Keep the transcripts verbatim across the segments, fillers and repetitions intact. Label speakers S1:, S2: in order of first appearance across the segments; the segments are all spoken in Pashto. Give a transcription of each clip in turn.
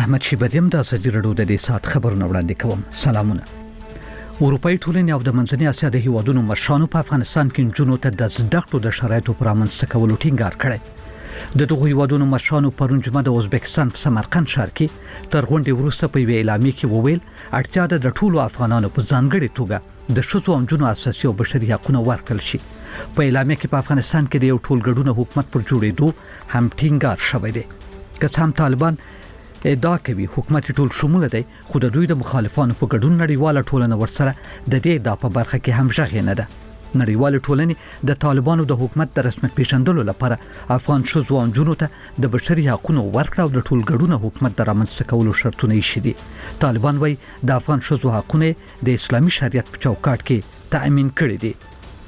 S1: احمد شیبریم د ازادي رادیو د دې سات خبرونه وړاندې کوم. سلامونه. اروپאי ټولنې او د منځنۍ اسیا د هیوادونو مشرانو په افغانستان کې جنونو ته د زده کړو د شرایطو پر رامنځته کولو ټینګار کړی. د دغه هیوادونو مشرانو پرون جمعه د ازبکستان په سمرقند ښار کې تر غونډې وروسته په یوه اعلامیه کې وویل اړتیا ده د ټولو افغانانو په ځانګړي توګه د ښځو او نجونو اساسي او بشري حقوقونه ورکړل شي. په اعلامیه کې په افغانستان کې د یو ټولګډونه حکومت پر جوړېدو هم ټینګار شوی دی. که هم طالبان ادعا کوي حکومت ټول شموله دی، خو د دوی د مخالفانو په ګډون نړیواله ټولنه ورسره د دې ادعا په برخه کې هم ژغې نه ده. نړیواله ټولنه د طالبانو د حکومت د رسمیت پیژندلو لپاره افغان ښځو او نجونو ته د بشري حقوقو ورکړه او د ټولګډونه حکومت د رامنځته کولو شرطونه یې دي. طالبان وايي د افغان ښځو حقوقونه د اسلامي شریعت په چوکاټ کې تأمین کړي دي.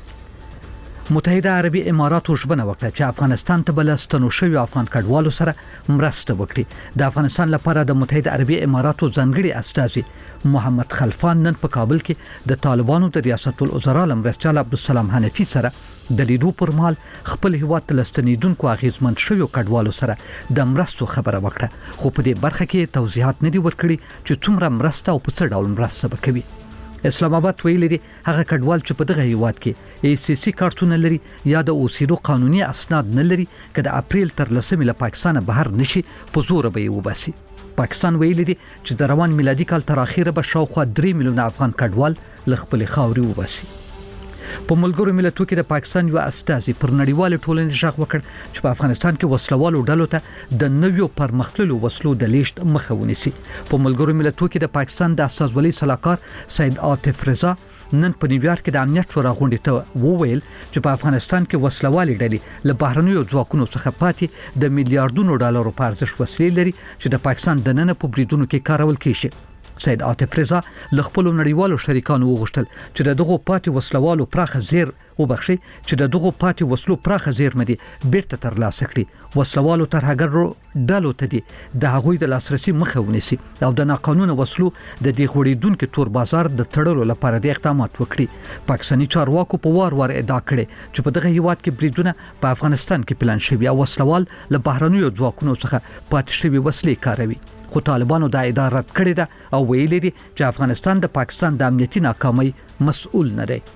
S1: متحده عربي اماراتو ژمنه وکړه چې افغانستان ته بل ستنو شوی افغان کډوالو سره مرسته وکړي. د افغانستان لپاره د متحده عربي اماراتو ځانګړي استازي محمد خلفان نن په کابل کې د طالبانو د ریاست الوزرا مرستیال عبدالسلام حنفي سره د لیدو پر مهال خپل هیواد ته لستنیدونکو اغیزمن شویو کډوالو سره د مرستو خبره وکړه، خو په دې برخه کې توضیحات نه دي ورکړي چې څومره مرسته او په څه ډول مرسته وکوي. اسلام آباد ویلي دي هغه کډوال چې په دغه هیواد کې ای سی سی کارتونه لري یا د اوسېدو قانوني اسناد نه لري که د اپریل تر لسمې له پاکستان بهر نشي په زور به یې وباسي. پاکستان ویلي دي چې د روان میلادي کال تر اخره به شاوخوا درې میلیونه افغان کډوال له خپل خاورې وباسي. په ملګرو ملتونو کې د پاکستان یو استازي پر نړیواله ټولنې ژغ وکړ چې په افغانستان کې وسلوالو ډلو ته د نویو پرمختللو وسلو د لیشت مخه ونیسي. په ملګرو ملتونو کې د پاکستان د استازولۍ صلاحکار سید عاطف رضا نن په نیویارک کې د امنیت شورا غونډې ته وویل چې په افغانستان کې وسلوالې ډلې له بهرنیو ځواکونو څخه پاتې د میلیارډونو ډالرو په ارزښت وسلې لري چې د پاکستان دننه په بریدونو کې کارول کیږي. سید عاطف رضا له خپل نړیوالو شریکانو وغوښتل چې د دغو پاتې وسلوالو پراخه زیر وبخښي چې د دغو پاتې وسلو پراخه زیرمه دي بیرته ترلاسه کړي. وسلوالو ترهګرو ډلو ته دي د هغوی د لاسرسي مخه ونیسي او د ناقانونه وسلو د دې غوړېدونکو تور بازار د تړلو لپاره د اقدامات وکړي. پاکستاني چارواکو په وار وار ادعا کړې چې په دغه هیواد کې بریدونه په افغانستان کې پلان شوي او وسلوال له بهرنیو ځواکونو څخه پاتې شوي وسلې کاروي، خو طالبانو دا ادعا رد کړې ده او ویلي دي چې افغانستان د پاکستان د امنیتي ناکامۍ مسؤل نه دی.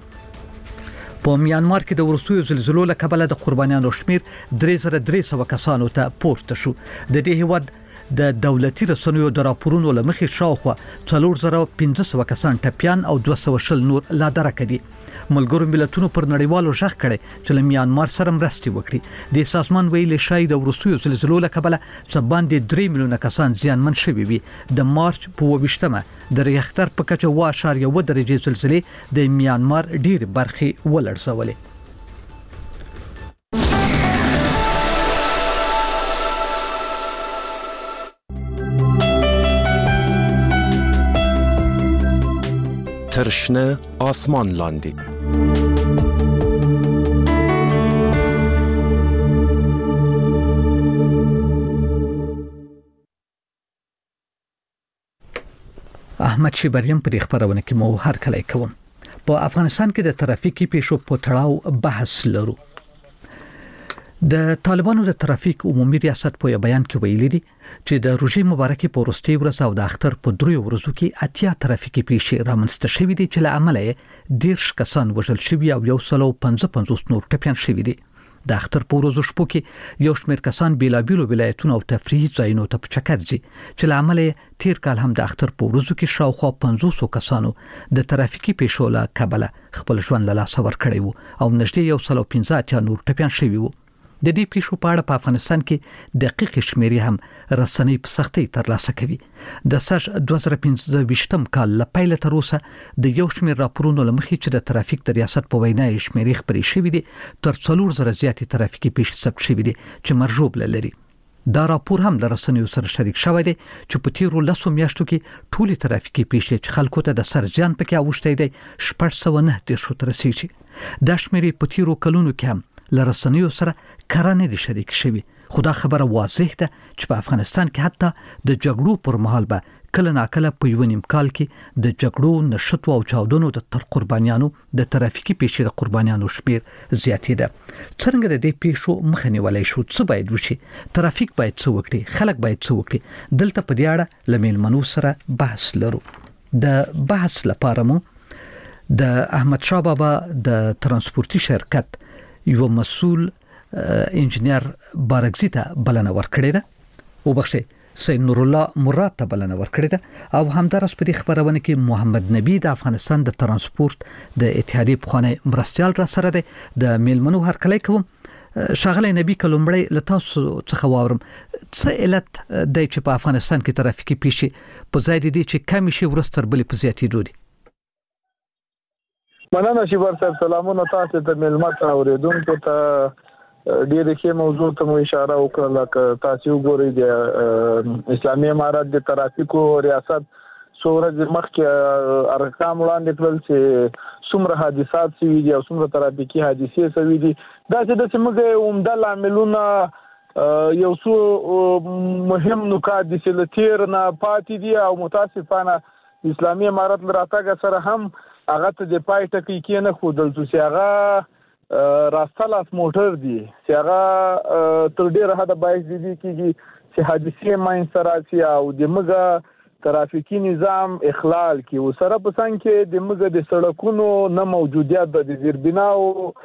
S1: په میانمار کې د وروستیو زلزلو له کبله د قربانیانو شمیر درې زره درې سوه کسانو ته پورته شو. د دې هیواد د دولتي رسنیو د راپورونو له مخې شاوخوا څلور زره پنځه سوه کسان ټپیان او دوه سوه شل نور لا درکه دي. ملګرو ملتونو پر نړیوالو ژغ کړي چې له میانمار سره مرستې وکړي. د سازمان ویلي شای د وروستیو زلزلو له کبله څه باندې درې میلیونه کسان زیانمن شوي وي. د مارچ په اووه ویشتمه د ریختر په کچه اوه اعشاریه اوه درجې زلزلې د میانمار ډېرې برخې ولړزولې.
S2: ترشنه آسمان لاندی
S1: احمد شیبریم په دې خبرونه کې مو هر کله کوم. په افغانستان کې د ترافیکي پیښو په تړاو بحث لرو. د طالبانو د ترافیک عمومي ریاست په بیان کې ویلي دي چې د روژې مبارکې په وروستۍ ورځ او د اختر په دریو ورځو کې اتیا ترافیکي پیښې رامنځته شوې دي چې له امله یې دېرش کسان وژل شوي او یو سل او پنځه پنځوس نور ټپیان شوي دي. د اختر په ورځو شپو کې یو شمېر کسان بیلابیلو ولایتونو او تفریحي ځایونو ته په چکر ځي چې له امله یې تیر کال هم د اختر په ورځو کې شاوخوا پنځوسو کسانو د ترافیکي پیښو له کبله خپل ژوند له لاسه ورکړی وو او نږدې یو سل او پنځه اتیا نور ټپیان شوي وو. د دې پیښو په اړه په افغانستان کې دقیق شمیرې هم رسنۍ په سختۍ ترلاسه کوي. د سږ دوه زره پنځه ویشتم کال له پیله تر اوسه د یو شمېر راپورونو له مخې چې د ترافیک د ریاست په وینا یې شمیرې خپرې شوې دي تر څلور زره زیاتې ترافیکي پیښې ثبت شوې دي چې مرجوب لري. دا راپور هم د رسنیو سره شریک شوی دی چې په تیرو لسو میاشتو کې ټولې ترافیکي پیښې چې خلکو ته د سر زیان پکې اوښتی دی شپږ سوه نه دېرشو ته رسیږي. دا شمیرې په تیرو کلونو کې هم له رسنیو سره کره نه دي شریک شوي، خو دا خبره واضح ده چې په افغانستان کې حتی د جګړو پر مهال به کله ناکله په یو نیم کال کې د جګړو نشټو او چاودنو د تر قربانیانو د ترافیکي پیښې د قربانیانو شمیر زیاتېده. څنګه د دې پیښو مخه نیولای شو؟ څه باید وشي؟ ترافیک باید څه وکړي؟ خلک باید څه وکړي؟ دلته په دې اړه له میلمنو سره بحث لرو. د بحث لپاره مو د احمد شاه بابا د ترانسپورتي شرکت یو مسؤل انجنیر بارګزی ته بلنه ورکړې ده او بخښي سید نور الله مراد ته بلنه ورکړې ده او همدارس په دې خبرونه کې محمد نبی د افغانستان د ترانسپورت د اتحادیې پخوانی مرستیال را سره ده د میلمنو هرکلی کوم. شاغلی نبی کلمړی لتاسو څخه واورم څه علت د چې په افغانستان کې ترافیکي پیښې په ځای دي چې کمی شي ورستر بلې په زیاتېدو دي؟
S2: مننه شیبر صاحب، سلامونه تاسو ته ملمت اوریدونکو ته. ډېر ښه موضوع ته مو اشاره وکړه. لکه تاسو وګورئ د اسلامي امارات د ترافیکو ریاست څو ورځې مخکې ارقام وړاندې کړل چې څومره حادثات شوي دي او څومره ترافیکي حادثې شوي دي. دا چې د څمګه عمده لاملونه یو څو مهم نکات دي چې لتیر نه پاتې دي او متاسفانه اسلامي امارات لراتګ سره هم هغه ته د پای ټکی کې نه خودل چې هغه راستلاس موټر دي چې هغه تر ډیره حد باعث دي کیږي چې حادثې منځته راشي او د موږ ترافیکي نظام اخلال کی او سره په څنګه کې د موږ د سړکونو نه موجودیت د زیربناو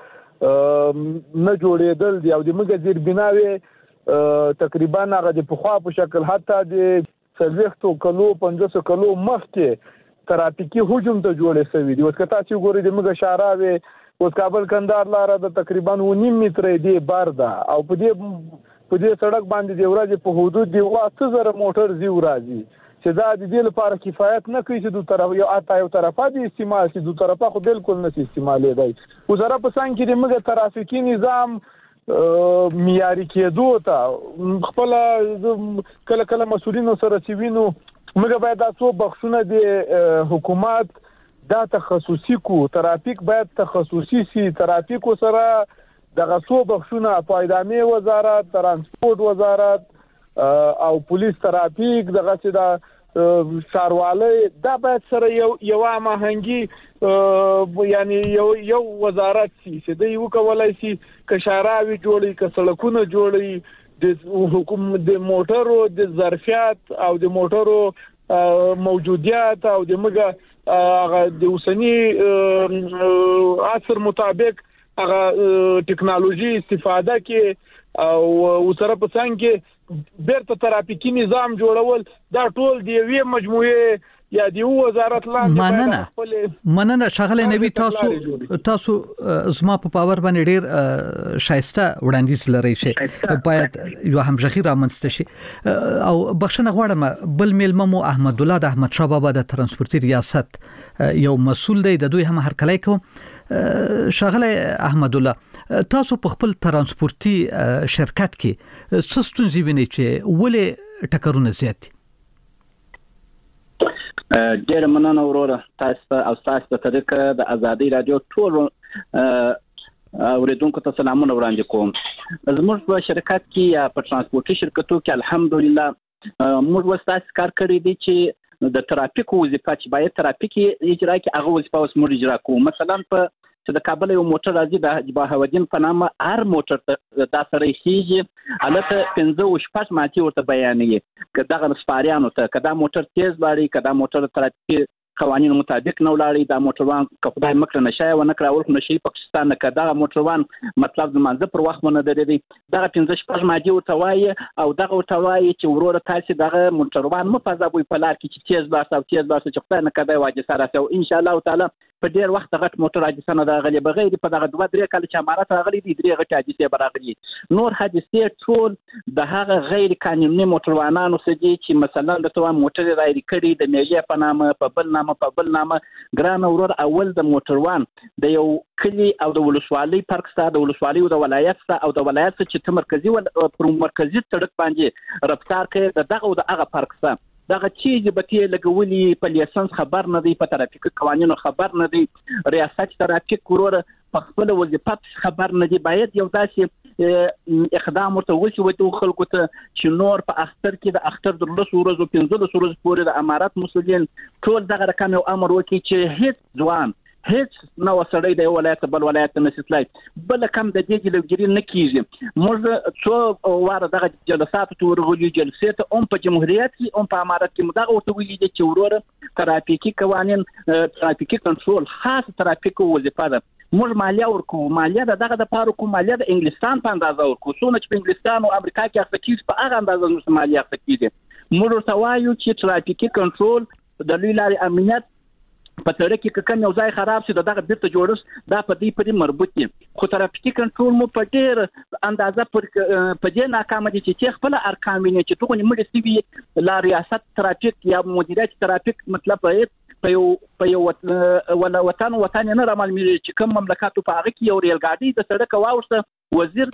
S2: نه جوړېدل دي او د موږ زیربناوي تقریبا هغه د پخوا په شکل حتی د څلوېښتو کلو پنځوسو کلو مخکې ترافیکي هجوم ته جوړې شوي دي. اوس که تاسو وګورئ د موږ شاراوي اوس کابل کندهار لاره د تقریبا نیم متره دی بار ده او په دې په دې سړک باندې د ورځې په حدود دی واته زره موټر زی ورځي چې دا د دې لپاره کفایت نه کوي چې دوه طرف یو اته یو طرفه دي استعمال شي، دوه طرفه خو بالکل نه استعمالي دی. وزاره په څنګه کې د موږ ترافیکي نظام معیاري کېدو ته خپل کله کله مسؤلینو سره سیوینو موږ باید تاسو بخښونه د حکومت دا تخصصي کو ترافیک باید تخصصي سي ترافیک سره د غصو بخښونه پایدامي وزارت ترانسپورت وزارت او پولیس ترافیک دغه چې دا شاروالۍ دا باید سره یو یو ماهنګي یعنی یو یو وزارت سي چې د یو کولای سي ک شاراوي جوړي ک سړکونه جوړي د حکومت د موټرو د ظرفیت او د موټرو موجودیت او د موږ هغه د اوسنی عصر مطابق هغه ټکنالوژي استفاده کې او سره په څنګه کې بیرته ترافیکي نظام جوړول دا ټول د یوې مجموعه یا د وزارت لاندې
S1: مننه مننه شغله نبی تاسو تاسو زما په پاور باندې ډیر شایسته وړاندیز لري شي باید یو همغږي رامنځته شي او بخښنه غواړم بل میلممو احمد الله د احمد شاه بابا د ترانسپورتي ریاست یو مسؤل دی د دوی هم هرکلی کوم. شغله احمد الله تاسو په خپل ترانسپورتي شرکت کې څه ستونزې وینئ چې ولې ټکرونه زیات دي؟
S3: ډېر مننه وروره تاسو او تاسو په طریقه د ازادي رادیو ټول اوریدونکو ته سلامونه وړاندې کوم. زموږ په شرکت کې یا په ترانسپورتي شرکتو کې الحمدلله موږ وساتس کار کړی دي چې د ترافیک وظیفه چې باید ترافیکي اجرا کې هغه وظیفه اوس موږ اجرا کوو. مثلا په چې د کابل یو موټر راځي د بهاودین په نامه هر موټر ته دا سره خيږي البته پنځه او شپږ ماتي ورته بیانېږي که دغه سپاریانو ته کدا موټر تیز لاړي کدا موټر ترافیکي قوانینو مطابق نه ولاړي دا موټروان که خدای مکړه نشي و نه کراول خو نشي پاکستان نه کدا موټروان مطلب زمانځه پر وخت مونږ درېدي دغه پنځه شپږ ماتي ورته وایي او دغه ورته وایي چې وروره تاسو دغه موټروان مو فضابوي په لار کې چې تیز باسه او تیز باسه چې خدای نه کدا واجب سره او ان شاء الله تعالی په ډیر وخت غټ موټر حادثه نه راغلي بغیر په دغه دوه درې کال چې امارات راغلي دي درې غټ حادثه براغلي نور حادثه ټول د هغه غیر قانوني موټروانانو سدي چې مثلا د توه موټر راځي کړي د میجه په نامه په بل نامه په بل نامه ګران اورور اول د موټروان د یو کلی او د ولسوالۍ فرق سره د ولسوالۍ او د ولایت سره او د ولایت چې ته مرکزی ول پر مرکزی سړک باندې رفتار کوي دغه او د هغه فرق سره دغه چیز به تی لګولي په لیسنس خبر نه دی په ترافیک قوانینو خبر نه دی ریاست ترافیک ورور په خپل وظیفه خبر نه دی باید یو داسې اقدام ورته وشي وته خلکو ته چې نور په اختر کې د اختر د لس ورځو پنځلس ورځو پورې د امارات مسؤلین ټول دغه رقم یو امر وکړي چې هیڅ ځوان هیڅ نو سړی د ولایت بل ولایت نه سیتلای بل کم د دې جلوګری نه کیږي موږ څو واره دغه جلسات ته ورغلي جلسې ته هم په جمهوریت کې هم په امارات کې مدغه ورته ویلي چې وروره ترافیکي قوانين ترافیکي کنټرول خاص ترافیکو وظیفه ده موږ مالیه ورکو مالیه دغه د پاره کوم مالیه د انګلستان په اندازه ورکو څونه چې په انګلستان او امریکا کې اخته په هغه اندازه موږ مالیه اخته کیږي موږ ورته وایو چې ترافیکي کنټرول د لوی لارې امنیت په تر کې کوم یو ځای خراب شي دغه بیرته جوړش دا په دې پرې مربوط دي خو ترافیکي کنټرول مو په ډیر اندازه پر په دې ناکام دي چې خپل ارقام نه چې توګه موږ سیوی لا ریاست ترافیک یا مدیریت ترافیک مطلب په یو په یو ولا وطن وطن نه رامل چې کوم مملکت په هغه کې یو ریل ګاډي د سړک واوسته وزیر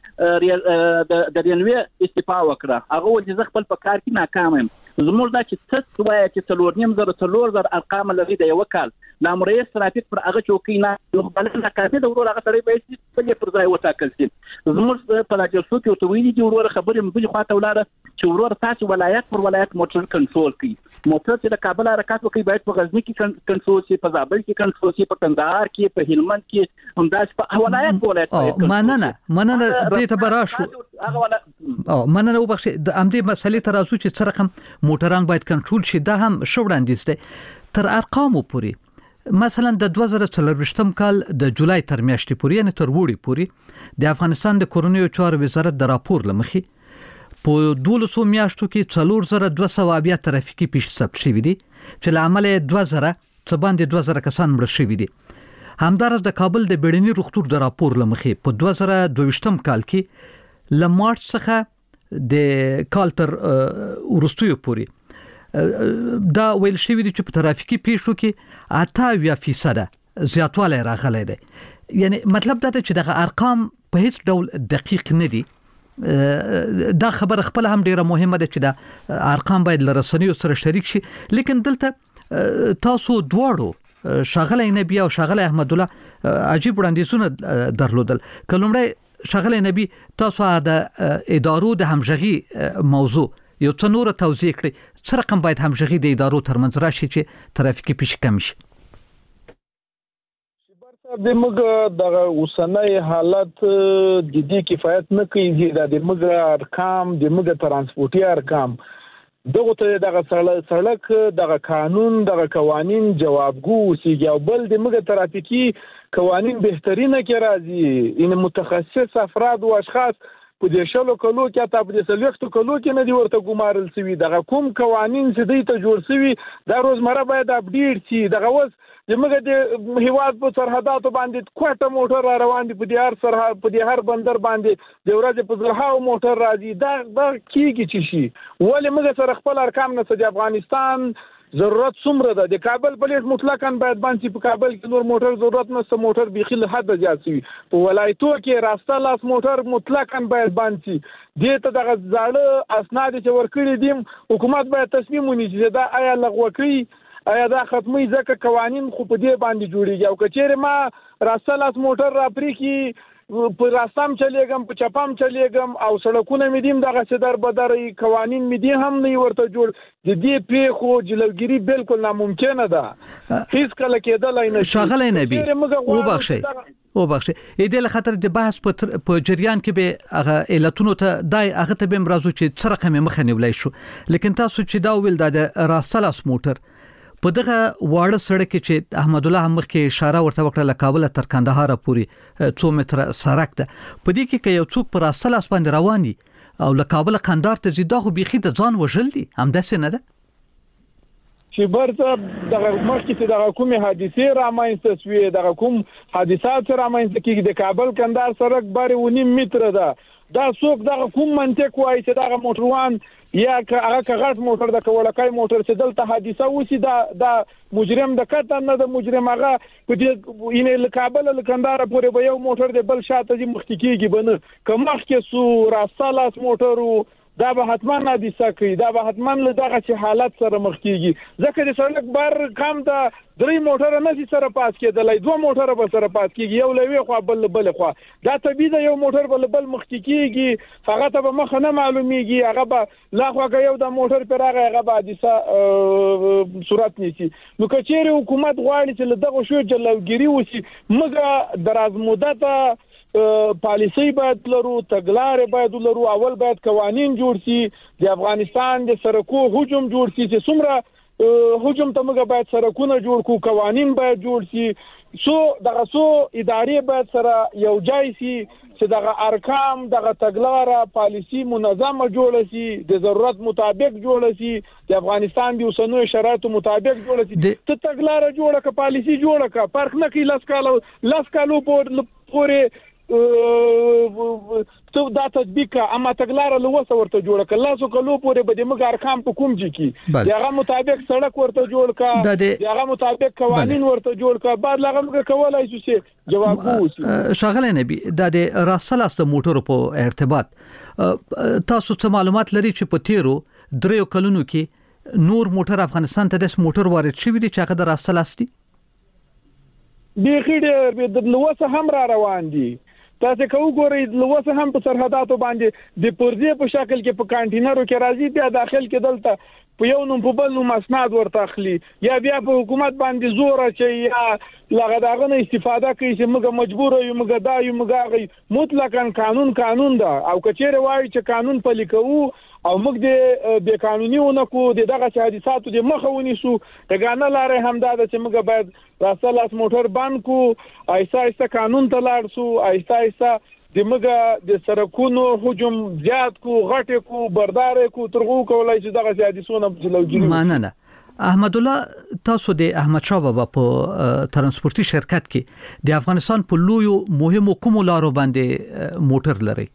S3: د د رینوی استعفا وکړه هغه ولې خپل په کار کې ناکام یم زموږ دا چې څه وایي چې څلور نیم زره څلور زره ارقام لري د یو کال نام رئیس ترافیک پر هغه چوکۍ نه نو بل نه کافي د ورور هغه سره به په پر ځای وټاکل شي زموږ په لاجسو کې تو ویلي دي ورور خبرې مبلي خواته ولاړه چې ورور تاسو ولایت پر ولایت موټر کنټرول کوي موټر چې د کابل حرکت وکړي باید په غزنی کې کنټرول شي په زابل کې کنټرول شي په کندهار کې په هلمند کې همداس په ولایت په ولایت
S1: مننه مننه دې ته براشو او مننه وبخښه د امدې مسلې ترازو چې څه رقم موټران باید کنټرول شي دا هم شوړاندیز دی تر ارقامو پورې مثلا د دوه زره څلرویشتم کال د جولای تر میاشتې پورې یعنی تر وړي پورې د افغانستان د کورونیو چارو وزارت د راپور لمخې په دولسو میاشتو کې څلور زره دوه سوه بیا ترافیکي پیښې ثبت شوې دي چې له امله دوه زره څه باندې دوه زره کسان مړه شوي دي همدارس د کابل د بیړني روغتون د راپور لمخې په دوه زره دوه ویشتم کال کې له مارچ څخه د کال تر وروستیو پورې دا ویل شوی دی چې په ترافیکي پیښو کې اته اویا فیصد زیاتوالی راغلی دی یعنی مطلب دا دی چې دغه ارقام په هیڅ ډول دقیق نه دي دا خبر خپل هم ډیره مهمه ده چې دا ارقام باید لرسنیو سره شریک شي لیکن دلته تاسو دواړو شاغلی نبی او شاغلی احمد الله عجیب وړاندیزونه درلودل کلمړی شاغلی نبی تاسو د ادارو د همغږي موضوع یو څه نور توضیح کړئ څه رقم باید همغږي د ادارو ترمنځ راشي چې ترافیکي پیښې کم شي
S2: د موږ د اوسنۍ حالت د دې کفایت نه کوي د موږ ارقام د موږ ترانسپورتي ارقام دغه ته دغه سړک دغه قانون دغه قوانين جوابګو اوسېږي او بل د موږ ترافیکي قوانين بهترینه کې راځي ان متخصص افراد او اشخاص په دې شلو کلو کې تا په دې سلوختو کلو کې نه دی ورته ګمارل شوی دغه کوم قوانين چې دوی ته جوړ شوی دا روزمره باید اپډیټ شي دغه وس زموږ د هیواد په سرحداتو باندې کوټه موټر را روان دي په دې هر سرحد په دې هر بندر باندې د ورځې په زرهاو موټر راځي دا دا کیږي چې شي ولې موږ سره خپل ارقام نه د افغانستان ضرورت څومره ده د کابل پلیس مطلقاً باید باندې په کابل کې نور موټر ضرورت نشته موټر بيخي له حد زیات شي په ولایتو کې راسته لاس موټر مطلقاً باید باندې دې ته دغه ځاړه اسناد چې ورکړي دي حکومت باید تصمیم ونیسي دا آیا لغوه کړي آیا دا ختمي ځکه قوانين خو په دې باندې جوړیږي او کچېره ما راسته لاس موټر را پرې کی په راستم چلیږم په چپام چلیږم او سړکونه مې دیم دغه څه بدري قوانين مې دي هم نه ورته جوړ د دې په خو جلوګيري بالکل ناممکنه ده هیڅ کله کېدلای نه
S1: شاغلی نبی او بخشي او بخشي اې د خاطر د بحث په جریان کې به هغه علتونو ته دای هغه ته به مرزو چې څه رقم مخه نیولای شو لیکن تاسو چې دا ویل د راسته لاس موټر په دغه واړه سړک چې احمد الله مخ کې اشاره ورته وکړه له کابل تر کندهار پورې څو متره سړک ده په دې کې کې یو څوک پر اصل اس باندې رواني او له کابل کندهار ته زیاده خو بيخي د ځان وژل دي همداسې نه ده
S2: چې برته دغه مخکې چې دغه کومه حادثه رامنځته شوې دغه کوم حادثات رامنځته کیږي د کابل کندهار سړک باره ونیم متره ده دا څوک دغه کوم منطق وایي چې دغه موټروان یا هغه کغټ موټر د کولکای موټر چې دلته حادثه وسی دا د مجرم د کته نه د مجرم هغه په دې اینې کابل له کندهار پورې به یو موټر د بل شاته دي مخکې کیږي بنه کمخ کې سو راسالاس موټرو دا به حتما حادثه کوي دا به حتما له دغه چې حالت سره مخ کیږي ځکه د سړک بار کم ته درې موټر نه سي سره پاس کېدلای دوه موټر به سره پاس کیږي یو لوي خو بل بل خو دا طبيعي دا یو موټر بل بل مخ کیږي هغه ته به مخ نه معلومیږي هغه به لا خو یو د موټر پر هغه هغه به حادثه صورت نیسي نو کچېره حکومت غواړي چې دغه شو جلوګيري وسی مګه دراز مدته پالیسي باید لرو تګلارې باید لرو اول باید قوانين جوړ شي د افغانستان د سرکو هجوم جوړ شي چې څومره هجوم ته موږ باید سرکونه جوړ کو قوانين باید جوړ شي سو دغه سو ادارې باید سره یو ځای شي چې دغه ارکام دغه تګلارې پالیسي منظمه جوړ شي د ضرورت مطابق جوړ شي د افغانستان د اوسنوي شرایطو مطابق جوړ شي ته تګلارې جوړه ک پالیسي جوړه ک فرق نه کوي لاس کالو لاس کالو پورې تو دا تطبیق اما تګلارې لوسه ورته جوړه کړه لاسو کلو پورې به د مګ ارقام په کوم ځای کې دغه مطابق سړک ورته جوړ کړه دغه مطابق قوانين ورته جوړ کړه بعد لغه مګ کولای شي جواب ووسی
S1: شاغله نبی د راسلاست موټرو په ارتباط تاسو څه معلومات لري چې په تیرو دریو کلونو کې نور موټر افغانستان ته د موټر وارد شوی دي چې هغه د راسلاستی
S2: بخیره د لوسه هم را روان دي تاسو کو ګورئ لوسه هم په سرحداتو باندې د پرځې په شکل کې په کانټینرو کې راځي بیا داخل کې دلته په یو نوم په بل نوم اسناد ورته اخلي یا بیا په حکومت باندې زور چې یا لغه داغه نه استفاده کوي چې موږ مجبور یو موږ دا یو موږ مطلقاً قانون قانون ده او کچېره وایي چې قانون پلي کوو او موږ د بې قانونیونه کو د دغه حادثاتو د مخاوني سو دغه لارې هم دا چې موږ باید راسلاس موټر بند کو ایسا ایسا قانون ته لاړ سو ایسا ایسا د موږ د سرکونو هجوم زیات کو غټ کو بردار کو ترغو کولای چې دغه حادثونه بلوجري
S1: ماننه احمد الله تاسو د احمد شاه بابا په ترانسپورتي شرکت کې د افغانستان په لویو مهمو کومو لارو باندې موټر لري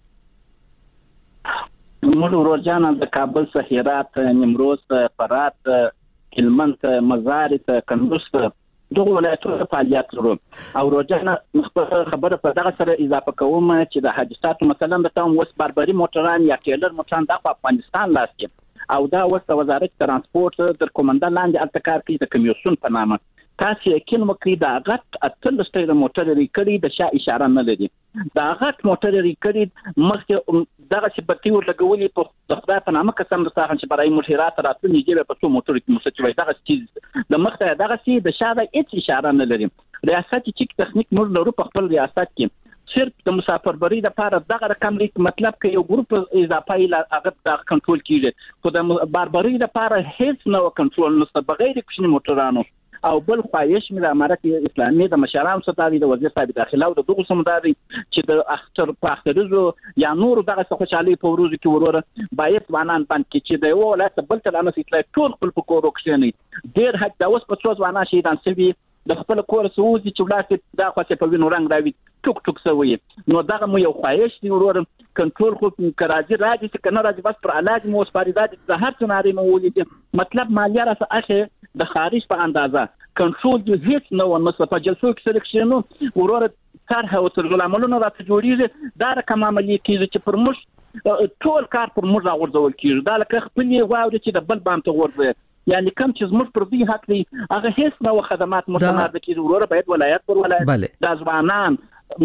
S3: موږ ورجان د کابل صحیرات نیمروز فرات هلمند مزار کندوز دغه ولایتونو فعالیت لرو او ورجان خبره په دغه سره اضافه کوم چې د حادثاتو مثلا د تام وس باربري موټران یا ټیلر موټران د افغانستان لاس کې او دا وس وزارت ترانسپورت د کومندان لاندې التکار کوي د کمیسیون په نامه تاسو یقین وکړئ دا غټ اتل ستې موټر لري کړي د شا اشاره نه لري دا غټ موټر لري کړي مخکې دغه چې بتی ورلګولې په خدای په نامه قسم درته چې برای مشیرات راتلو نیږي په څو موټر کې مسچوي دغه چیز د مخته دغه سي د شا د هیڅ اشاره نه لري ریاست چې تخنیک نور لرو په خپل ریاست کې صرف د مسافربري لپاره دغه رقم لیک مطلب کې یو ګروپ اضافه ای هغه د کنټرول کیږي خو د باربري لپاره هیڅ نو کنټرول نشته بغیر کوم موټرانو او بل خواهش مې د امارت اسلامي د مشرانو ستاسو د وزیر صاحب داخله او د دغه سمداري چې د اختر په اخترزو یا نور دغه خوشحالي په ورځ کې وروره باید وانان باندې کې چې د یو ولایت بل تل امس اطلاع ټول خپل په کورو کې نه ډیر حد د اوس په څوز وانا شي د سوي د خپل کور سوزي چې ولایت دا خاصه په وینو رنگ راوي ټوک ټوک سوي نو دغه مو یو خواهش دی وروره کنټرول خو کراځي راځي چې کنه راځي بس پر علاج مو سپاریدات د هر څناري مو ولې مطلب مالیه راځه اخه د خارج په اندازه کنټرول د هیڅ نو مسله په جلسو کې سلیکشنو وروره طرح او ترجمه عملونه راته جوړیږي دا رقم عملی کیږي چې پر موږ ټول کار پر موږ راغورځول کیږي دا لکه خپل واوري چې د بل بام ته ورځي یعنی کوم چې زموږ پر دې حق دی هغه هیڅ نو خدمات متمرد کیږي وروره باید ولایت پر ولایت د ځوانان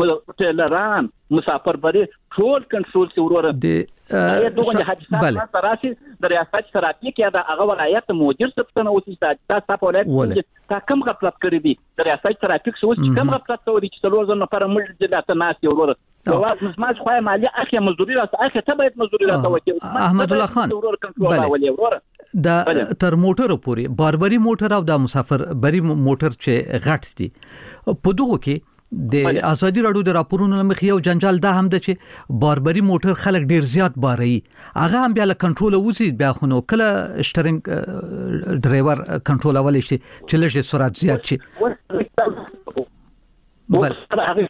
S3: ټیلران مسافربري ټول کنټرول سی وروره د دغه حادثات تراسي د ریاست ترافیک یا د هغه ولایت مدیر څخه نو چې تاسو په ولایت تا کوم غفلت کړی دی د ریاست ترافیک څو چې کوم غفلت کوي چې څلور ځله پر مل جلاته ناس یو وروره واز مسماج خو مالی اخی مزدوري راځه اخی ته باید مزدوري راځه
S1: احمد الله خان دا تر موټر پورې باربري موټر او د مسافر بری موټر چې غټ دي په دغه کې د ازادي راډیو د راپورونو لمخ یو جنجال دا هم ده چې باربري موټر خلک ډیر زیات باري هغه هم بیا له کنټرول وځي بیا خو نو کله شټرینګ ډرایور کنټرول اول شي چې لږه سرعت زیات شي بل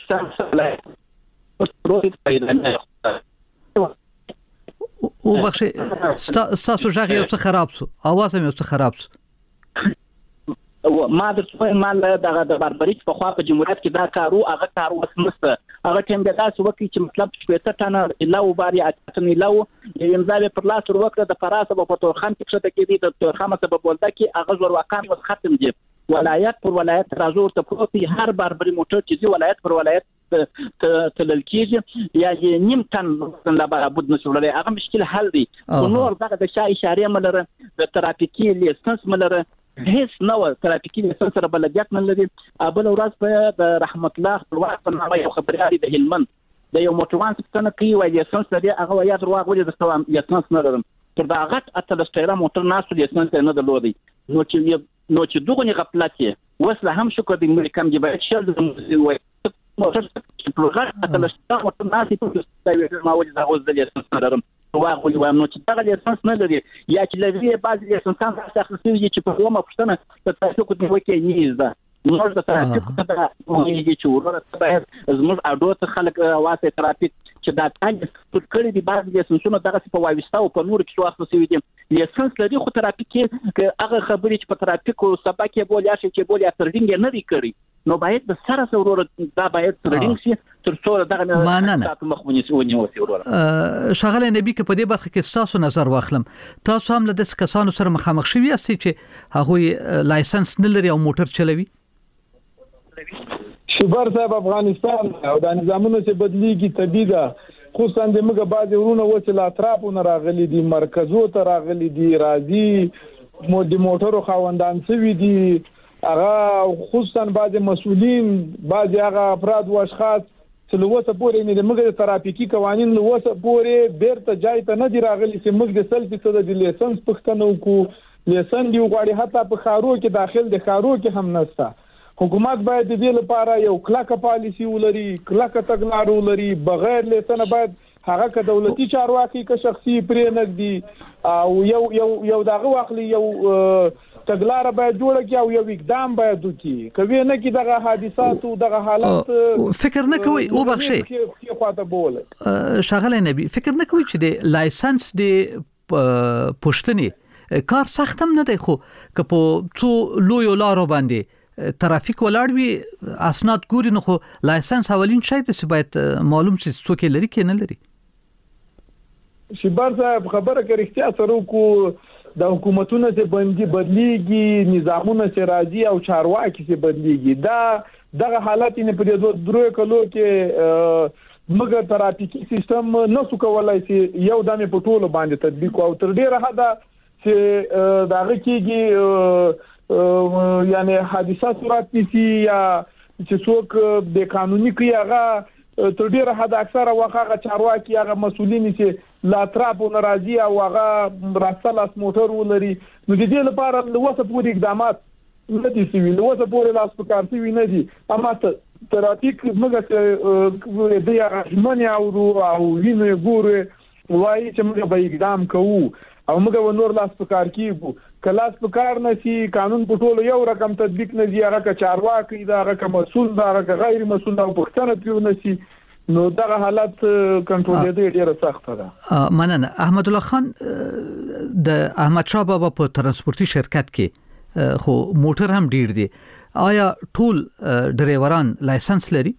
S1: او بخښه ستاسو ژغ یو څه خراب سو اواز هم یو څه خراب سو ما درته مال دغه د باربري په خوا په جمهوریت کې دا کارو هغه کارو وسمسته
S3: هغه ټیم به تاسو وکړي چې مطلب شپږ ټنه لاو باري اتنی لاو امضا به پر لاس وکړه د فراسه په تورخم کې څه کې دي د تورخم سبب ولدا کې هغه زور واقعا وس ختم دي ولایت پر ولایت راځو ته پروتي هر باربري موټر چې دی ولایت پر ولایت تلل کېږي یا نیم تن لا برابر نشولای هغه مشکل حل دي نور دغه د شای اشاره ملره د ترافیکي لیسنس ملره هیڅ نو ترافیکي لیسنس سره بلدیت نه لري ابل ورځ په د رحمت الله خپلواک په نامه یو خبريالي د هلمند د یو موټروان څخه کوي وایي لیسنس لري هغه یا درواغ ولې د ستوام لیسنس نه لرم پر دا غټ اتل ستایره موټر ناسو لیسنس نه درلودي نو چې نو چې دغه نه غفلت وسله هم شو کړي مې کم دی باید شل د وایي موټر چې پروګرام اتل ستایره موټر ناسي په ستایره ما ولې دا اوس د لیسنس نه لرم واغ ولې وایم نو چې دا لیسنس نه لري یا چې لري بعض لیسنسان تاسو اخلي چې په کومه پښتنه د تاسو کو دی وکي نه زده نو د ترافیک ته دا وایي چې ورته باید زموږ اډو ته خلک واسه ترافیک چې دا تاسو ټول کړی دی بعض لیسنسونه دغه په وایستا او په نور کې څو اخلي سوي دي لیسنس لري خو ترافیک کې هغه خبرې چې په ترافیک او سبا کې بولیا شي چې بولیا ترډینګ نه لري کړی نو باید د سره سره دا باید ترډینګ شي تر څو دغه تاسو مخونی سونی وسی ورور
S1: شغله نبی کې په دې برخه کې تاسو نظر واخلم تاسو هم له داس کسانو سره مخامخ شوي یاستئ چې هغه لایسنس نه لري او موټر چلوي
S2: شبر صاحب افغانستان او د نظامونو چې بدلیږي طبيعي ده خصوصا د موږ بعض ورونه و چې لا اطرافونه راغلي دي مرکزو ته راغلي دي راځي مو د موټرو خاوندان سوي دي هغه خصوصا بعض مسؤلین بعض هغه افراد او اشخاص چې لوسه پورې نه د موږ د ترافیکي قوانين لوسه پورې بیرته جای ته نه دی راغلي چې موږ د سل فیصد د لیسنس پښتنو کو لیسن دی غواړي حتی په خارو کې داخل د خارو کې هم نشته حکومت باید د دې لپاره یو کلکه پالیسی ولري کلکه تګلارې ولري بغیر لیسن باید هغه ک دولتي چارواکي ک شخصي پرې نګدي او یو یو یو دغه واخلي یو تګلار باید جوړ کړي او یو اقدام باید وکړي کوي نه کې دغه حادثات او دغه حالات
S1: فکر نه کوي او بخشي
S2: کې خواته بوله
S1: شغله نبی فکر نه کوي چې د لایسنس د پښتني کار سختم نه دی خو که په څو لوی لارو باندې ترافیک ولاړ وي اسناد ګوري نو خو لایسنس اولین شای ته باید معلوم شي څوک لري کې نه لري
S2: شبر صاحب خبره کې رښتیا سره کو د حکومتونو ته باندې بدلیږي نظامونه چې راځي او چارواکي چې بدلیږي دا دغه حالت نه په دې درو کلو کې مګر ترافیکي سیستم نه څو کولای شي یو دمه په ټولو باندې تطبیق او تر ډیره حدا چې داغه کېږي یعنی حادثات صورت نسی یا چې څوک د قانوني کوي هغه تر ډیره حد اکثره واخه چارواکي هغه مسولین چې لا اطراف او ناراضي او هغه راسل اس موټر ولري نو د دې لپاره لوسه پوری اقدامات نه دي سوي لوسه پوری لاس په کار سوي نه دي اما ترافیک موږ د دې غمنه او او ویني ګوره وایي چې موږ به اقدام کوو او موږ ونور لاس په کار کیږو کلاس په کار نشي قانون په ټولو یو رقم تطبیق نه دی هغه چارواکي دا هغه مسؤل دا هغه غیر مسؤل او پښتنه پیو نشي نو دا حالت کنټرول دی ډیره سخت ده
S1: مننه احمد الله خان د احمد شاه بابا په ترانسپورتي شرکت کې خو موټر هم ډیر دی آیا ټول ډرایوران لایسنس لري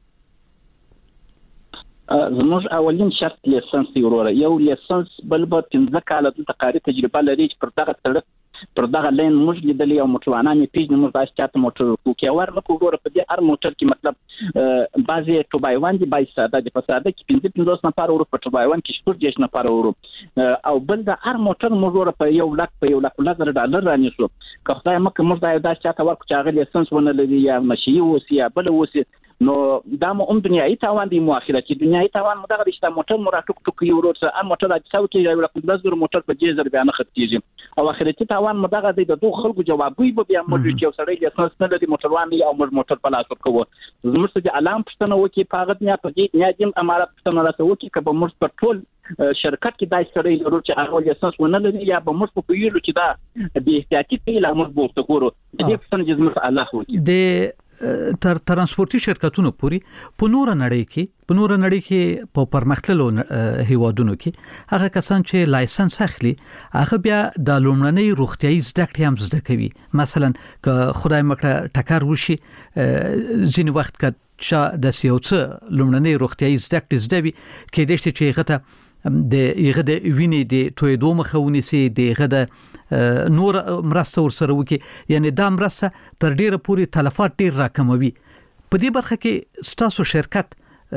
S3: زموږ اولین شرط لیسنس دی وروره یو لیسنس بل به پنځه کاله د تقاعد تجربه لري چې پر دغه سړک پر دغه لین موږ لیدلې او موټروانان پیژنې موږ تاسو چاته موټر کوکي ور نه کوو په دې هر موټر کې مطلب بعضي ټوبایوان دي بای ساده د فساده کې پنځه پنځوس نفر ورو په ټوبایوان کې شپږ دیش نفر ورو او بل د هر موټر موږ ور په یو لک په یو لک لزر ډالر رانیسو که خدای مکه موږ دا داس چاته ورکو چې هغه لیسنس ونه لري یا مشي وسی یا بل وسی نو دا مو هم دنیاي تاوان دی مو اخرتي دنیاي تاوان مدغه رښتا موټر مراتب ټکو یو ورته ا موټر د څو کې یو لک لزر موټر په جزر بیان خطیږي او اخرتي تاوان مدغه د دوه خلکو جوابوي به بیا موږ چې یو سړی لیسنس نه لري موټروان او موږ موټر په لاس ورکوو زموږ څه د علام پښتنه وکي پاغت نه په دې نه دیم امارات پښتنه راته وکي کبه موږ په ټول شرکت کې دای سړی ورو چې هغه لیسنس ونه لري یا به موږ په پیلو چې دا به احتیاطي پیل موږ بوته ګورو دې پښتنه جزمه الله وکي
S1: د تر ترانسپورتي شرکتونو پوری په نور نړۍ کې په نور نړۍ کې په پرمختللو هیوادونو کې هغه کسان چې لایسنس اخلي هغه بیا د لومړنۍ روغتيایي زده کړې هم زده کوي مثلا که خدای مکړه ټکر وشي ځینې وخت که چا د سیوڅ لومړنۍ روغتيایي زده کړې زده وي کې د شته چې غته د یغه د وینې د تویدو مخاوني سي د یغه د نور مرسته ور سره وکي یعنی دا مرسته تر ډیره پوري تلفات ډیر راکموي په دې برخه کې ستاسو شرکت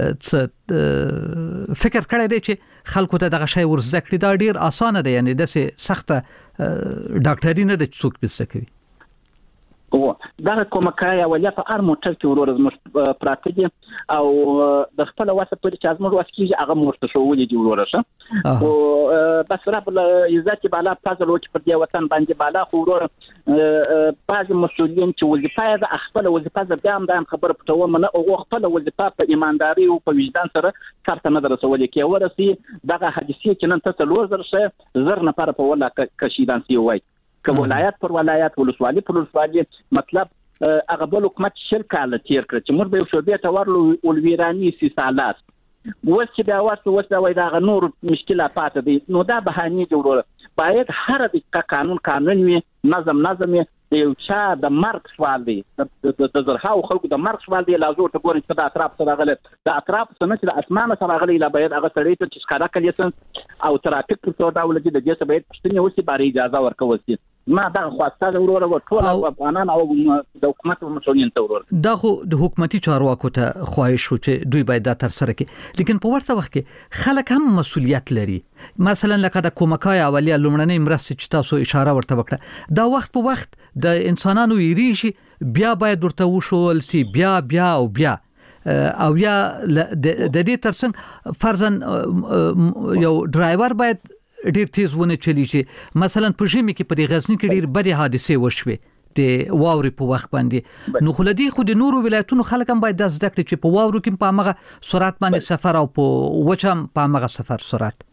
S1: څه فکر کړی دی چې خلکو ته دغه شی ور زده کړي دا ډیر اسانه دی یعنی د سخته ډاکټري نه د څوک پېسته کوي
S3: او دا کومکای اولیا په هر موټر کې ورور زموږ پراته دي او د خپل واسه په چې زموږ واسه کې هغه موټر شوولې دي ورور شه او بس رب عزت بالا فضل وکړي په دې وطن باندې بالا خو ورور بعض مسؤلین چې وظیفه ده خپل وظیفه ده بیا هم دا خبره پټوم نه او خپل وظیفه په ایمانداري او په وجدان سره کارته نه درسول کې ورسي دغه حدیث چې نن ته لور درشه زر نه پر په ولا کشیدان سی وای که ولایت پر ولایت ولسوالي پر ولسوالي مطلب هغه بل حکومت شرکه له تیر کړ چې موږ به شوبې ته ورلو ولویرانی سي سالات وس چې دا واسه وس دا وای دا نور مشکلات پاتې دي نو دا بهاني جوړول باید هر د قانون قانون وي نظم نظم دی چې د مرګ سوال دی د زرهاو خلکو د مرګ سوال دی لازم ته ګوري چې د اطراف سره غلط د اطراف سره چې د اسمانه سره غلي لا باید هغه سړی ته چې ښکارا کړي او ترافیک په څو ډول دي د دې څه باید پښتني اوسې باري اجازه ورکول شي ما دا خواسته ورور او ټول افغانان او د حکومت مسؤلین ته ورور
S1: دا خو د حکومتي چارواکو ته خواهش شو چې دوی باید دا تر سره کړي لیکن په ورته وخت کې خلک هم مسؤلیت لري مثلا لکه د کومکای اولیه لومړنۍ مرستې چې تاسو اشاره ورته وکړه دا وخت په وخت د انسانانو یریشي بیا باید ورته وشول سي بیا بیا او بیا او یا د دې ترڅنګ فرضاً یو ډرایور باید ډیر تیز ونه چلی شي مثلا په ژمي کې په دې غزنی کې ډیر بدې حادثې وشوي د واوري په وخت باندې نو خلدي خو د نورو ولایتونو خلک هم باید د زده کړې چې په واورو کې په هغه سرعت باندې سفر او په وچم په هغه سفر سرعت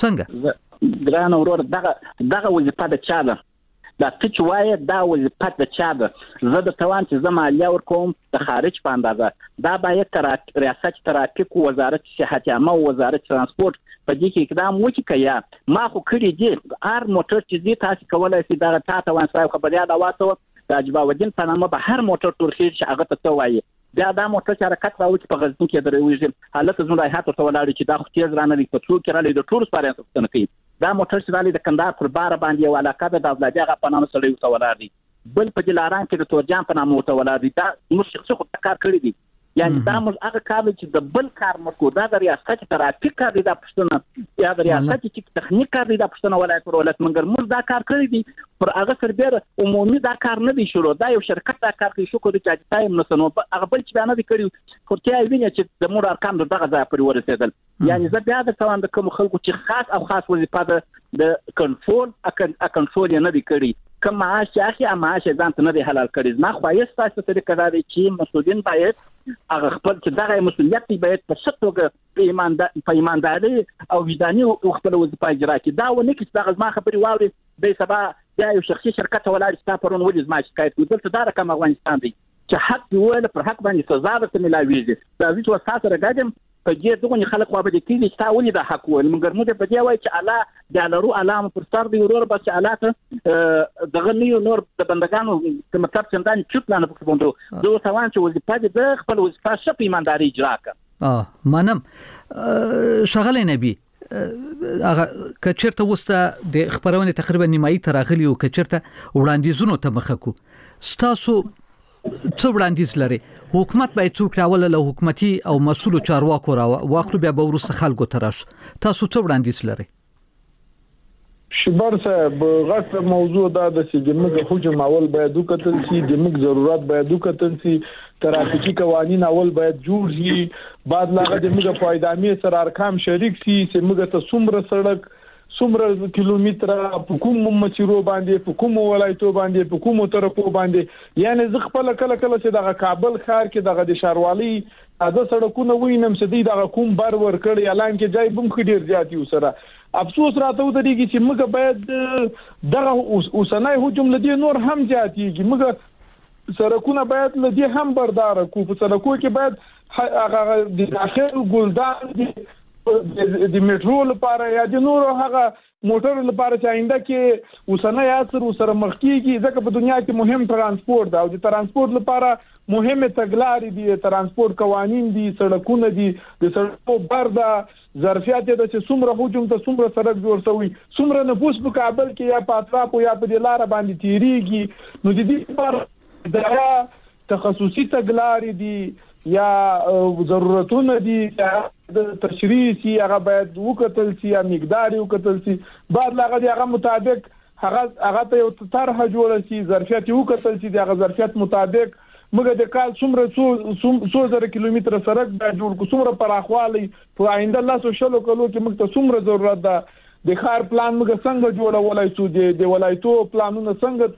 S1: څنګه
S3: ګران اورور دغه دغه وظیفه د چا ده دا چې وایي دا وظیفه د چا ده زه د توان چې زما مالیه ورکوم د خارج په اندازه دا باید تر ریاست ترافیک وزارت صحت عامه او وزارت ترانسپورت په دې کې اقدام وکړي کیا ما خو کړی دي هر موټر چې دې تاسو کولای شئ دا تاسو وان صاحب خبريال اواته د اجباودین په نامه به هر موټر تورخي چې هغه ته وایي بیا دا موټر چې حرکت راوړي په غزنی کې درويږي حالت زموږ رايحات ته ولاړ چې دا خو تیز رانه لري په څو کې را لید ټول سپارې څه نه کوي دا موټر چې راځي د کندهار پر بار باندې یو علاقه د دولت هغه په نامه سره یو ولاړ دي بل په جلاران کې د تورجان په نامه ولاړ دي دا موږ شخصي خو کار کړی دي یعنی دا موږ هغه کار چې د بل کار مکو دا د ریاست ترافیک کار دی دا پښتنه یا د ریاست چې تخنیک کار دی دا پښتنه ولایت پر ولایت منګر موږ دا کار کړی دي پر هغه سربېره عمومي دا کار نه دی شروع دا یو شرکت دا کار کوي شو کوي چې تایم نو سنو هغه بل چې بیان دي کړی خورتیا ویني چې د مور ارقام دغه ځای پر ورسېدل یعنی زه بیا د توان د کوم خلکو چې خاص او خاص وظیفه ده د کنټرول ا کنټرول نه دی کړی کوم معاش اخی معاش ځان ته نه دی حلال کړی ما خو یې تاسو ته طریقه دی چې مسؤلین باید هغه خپل چې دغه مسؤلیت دی باید په شتوګه په ایماندار په ایمانداري او وجداني او خپل وظیفه اجرا کړي دا ونه کې دغه ما خبري واوري د سبا د یو شخصي شرکت ولاړ ستا پرون ولې ما شکایت وکړ دا رقم افغانستان دی چې حق دی ولا پر حق باندې سزا ورته ملاويږي دا چې وساتره راګم په دې دغه خلک وابه دي چې تا ولې د حق ول موږ موږ په دې وای چې الله د لرو علامه پر سر دی ورور بس علاته دغه نیو نور د بندگانو چې مطلب څنګه چې پلان په کومو دوه توان چې وظیفه د خپل وظیفه شپ ایمانداري اجرا کړه
S1: اه منم شغله نبی هغه کچرته وسته د خبرونه تقریبا نیمایي تراغلی او کچرته وړاندیزونو ته مخکو ستاسو څو وړاندیز لري حکومت باید څوک راول له حکومتي او مسؤل چارواکو را واخلو بیا به ورسره خلکو تراش تاسو څو وړاندیز لري
S2: شبر صاحب غټ موضوع دا د چې موږ حجم اول باید وکتل شي د موږ ضرورت باید وکتل شي ترافیکي قوانين اول باید جوړ شي بعد لاغه د موږ پایدامي سره ارقام شریک شي چې موږ ته څومره سړک څومره کیلومتره په کوم مسیرو باندې په کوم ولایتو باندې په کوم طرفو باندې یعنی زه خپل کله کله چې دغه کابل ښار کې دغه د شاروالي اده سړکونه وینم چې دغه کوم بار ور کړی اعلان کې ځای بم خډیر زیاتی وسره افسوس راته ودرېږي چې موږ باید دغه اوسنۍ هجوم لدی نور هم زیاتیږي موږ سړکونه باید لدی هم بردار کو په سړکو کې باید هغه د داخل ګلدان د میټرو لپاره یا د نورو هغه موټر لپاره چې آینده کې اوسنۍ عصر وسره مخ کیږي ځکه په دنیا کې مهم ترانسپورت دا او د ترانسپورت لپاره مهمه تګلارې دي ترانسپورت قوانين دي سړکونه دي د سړکو بردا ظرفیت د چې څومره حجم ته څومره سړک جوړ شوی څومره نفوس په کابل کې یا په اطراف یا په د لار باندې تیریږي نو د دې لپاره دا تخصصي تګلارې دي یا ضرورتونه دي د تشریح سي هغه باید وکتل سي یا مقدار وکتل سي بعد لاغه دی هغه مطابق هغه هغه ته یو طرح جوړ سي ظرفیت وکتل سي د هغه ظرفیت مطابق موږ د کال څومره څو زره کیلومتر سړک باید جوړ کو څومره پراخوالی په آینده الله سو شلو کلو کې موږ ته څومره ضرورت ده د ښار پلان موږ څنګه جوړولای شو د ولایتو پلانونه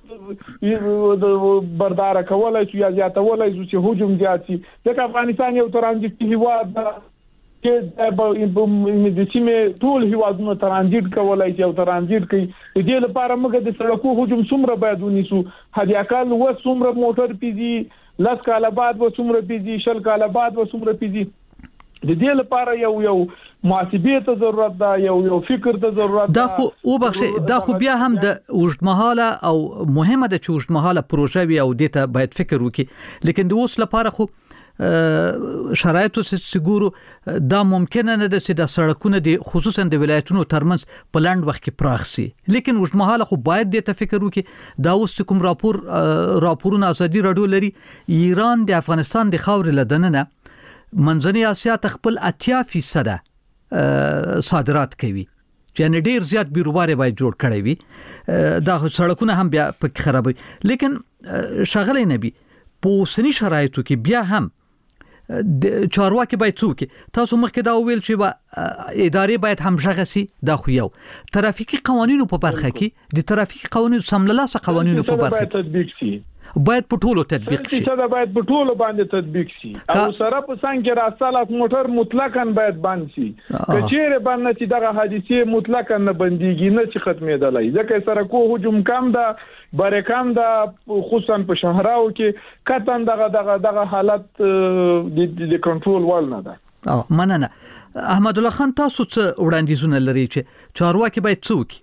S2: څنګه بردار کولای شو یا زیاتولای شو چې حجم زیات شي د افغانستان یو ترانزیت هیواد ده چې د سیمې ټول هیوادونو ترانزیت کولای شي او ترانزیت کوي د دې لپاره موږ د سړکو حجم څومره باید ونیسو هدي اقل و څومره موټر پیزي لاس کاله بعد و څومره پیزي شل کاله بعد و څومره پیزي د دې لپاره یو یو محاسبه ته ضرورت ده یو یو فکر ته ضرورت ده
S1: دا خو او بخښه دا خو بیا هم د اوږدمهاله او مهمه ده چې اوږدمهاله پروژه وي او دته باید فکر وکړي لیکن د اوس لپاره خو شرایطو سګورو دا ممکنه نه ده چې د سړکونو د خصوصا د ولایتونو ترمنځ په لاند وخت کې پراخ سي لیکن اوږدمهاله خو باید د فکر وکړي دا اوس کوم راپور راپورونه ازادي رادیو لري ایران د افغانستان د خاور لدننه منځنۍ اسیا تخپل اتیا فیصد صادرات کوي یعنی ډیر زیات بیروبار باید جوړ کړی وي دا سړکونه هم بیا په خرابوي لیکن شغله نبی په سني شرایطو کې بیا هم چارواکي باید څوک تاسو مخکې دا ویل چې با ادارې باید همغږي سي دا خو یو ترافیکي قوانینو په برخه کې د ترافیکي قوانینو سملاسه قوانینو په برخه کې
S2: تطبیق سي
S1: باید په ټولو تطبیق شي
S2: چې دا باید په ټولو باندې تطبیق شي او سره په څنګه کې راځلات موټر مطلقاً باید بند شي کچېره باندې چې دغه حادثه مطلقاً نه بنديږي نه چې ختمېدلای ځکه سره کو هجوم کم ده برکم ده خصوصا په شهراو کې کتن دغه دغه دغه حالت د کنټرول وال نه ده
S1: اه مننه احمد الله خان تاسو څه وړاندیزونه لري چې چارواکي باید څوک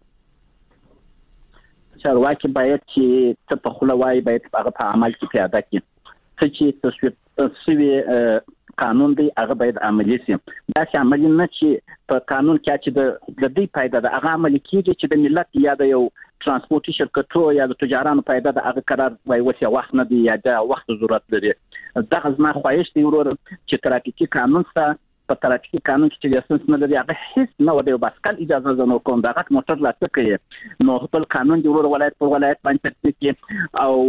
S3: چارواکي باید چې ته په خله وای باید هغه په عمل کې پیاده کړي څه چې تصویب شوی قانون دی هغه باید عملي شي دا چې عملي نه چې په قانون کې چې د دې پیدا ده هغه عملي کیږي چې د ملت یا د یو ترانسپورتي شرکتو یا د تجارانو پیدا ده هغه قرار وای وسه وخت نه دی یا د وخت ضرورت لري دا غزما خواهش دی ورور چې ترافیکي قانون سره په ترافیکي قانون کې چې اساس نه لري هغه هیڅ نه ودی باسکل اجازه زنه کوم دا غټ موټر لا څه کوي نو خپل قانون دی ورور ولایت پر ولایت باندې تطبیق او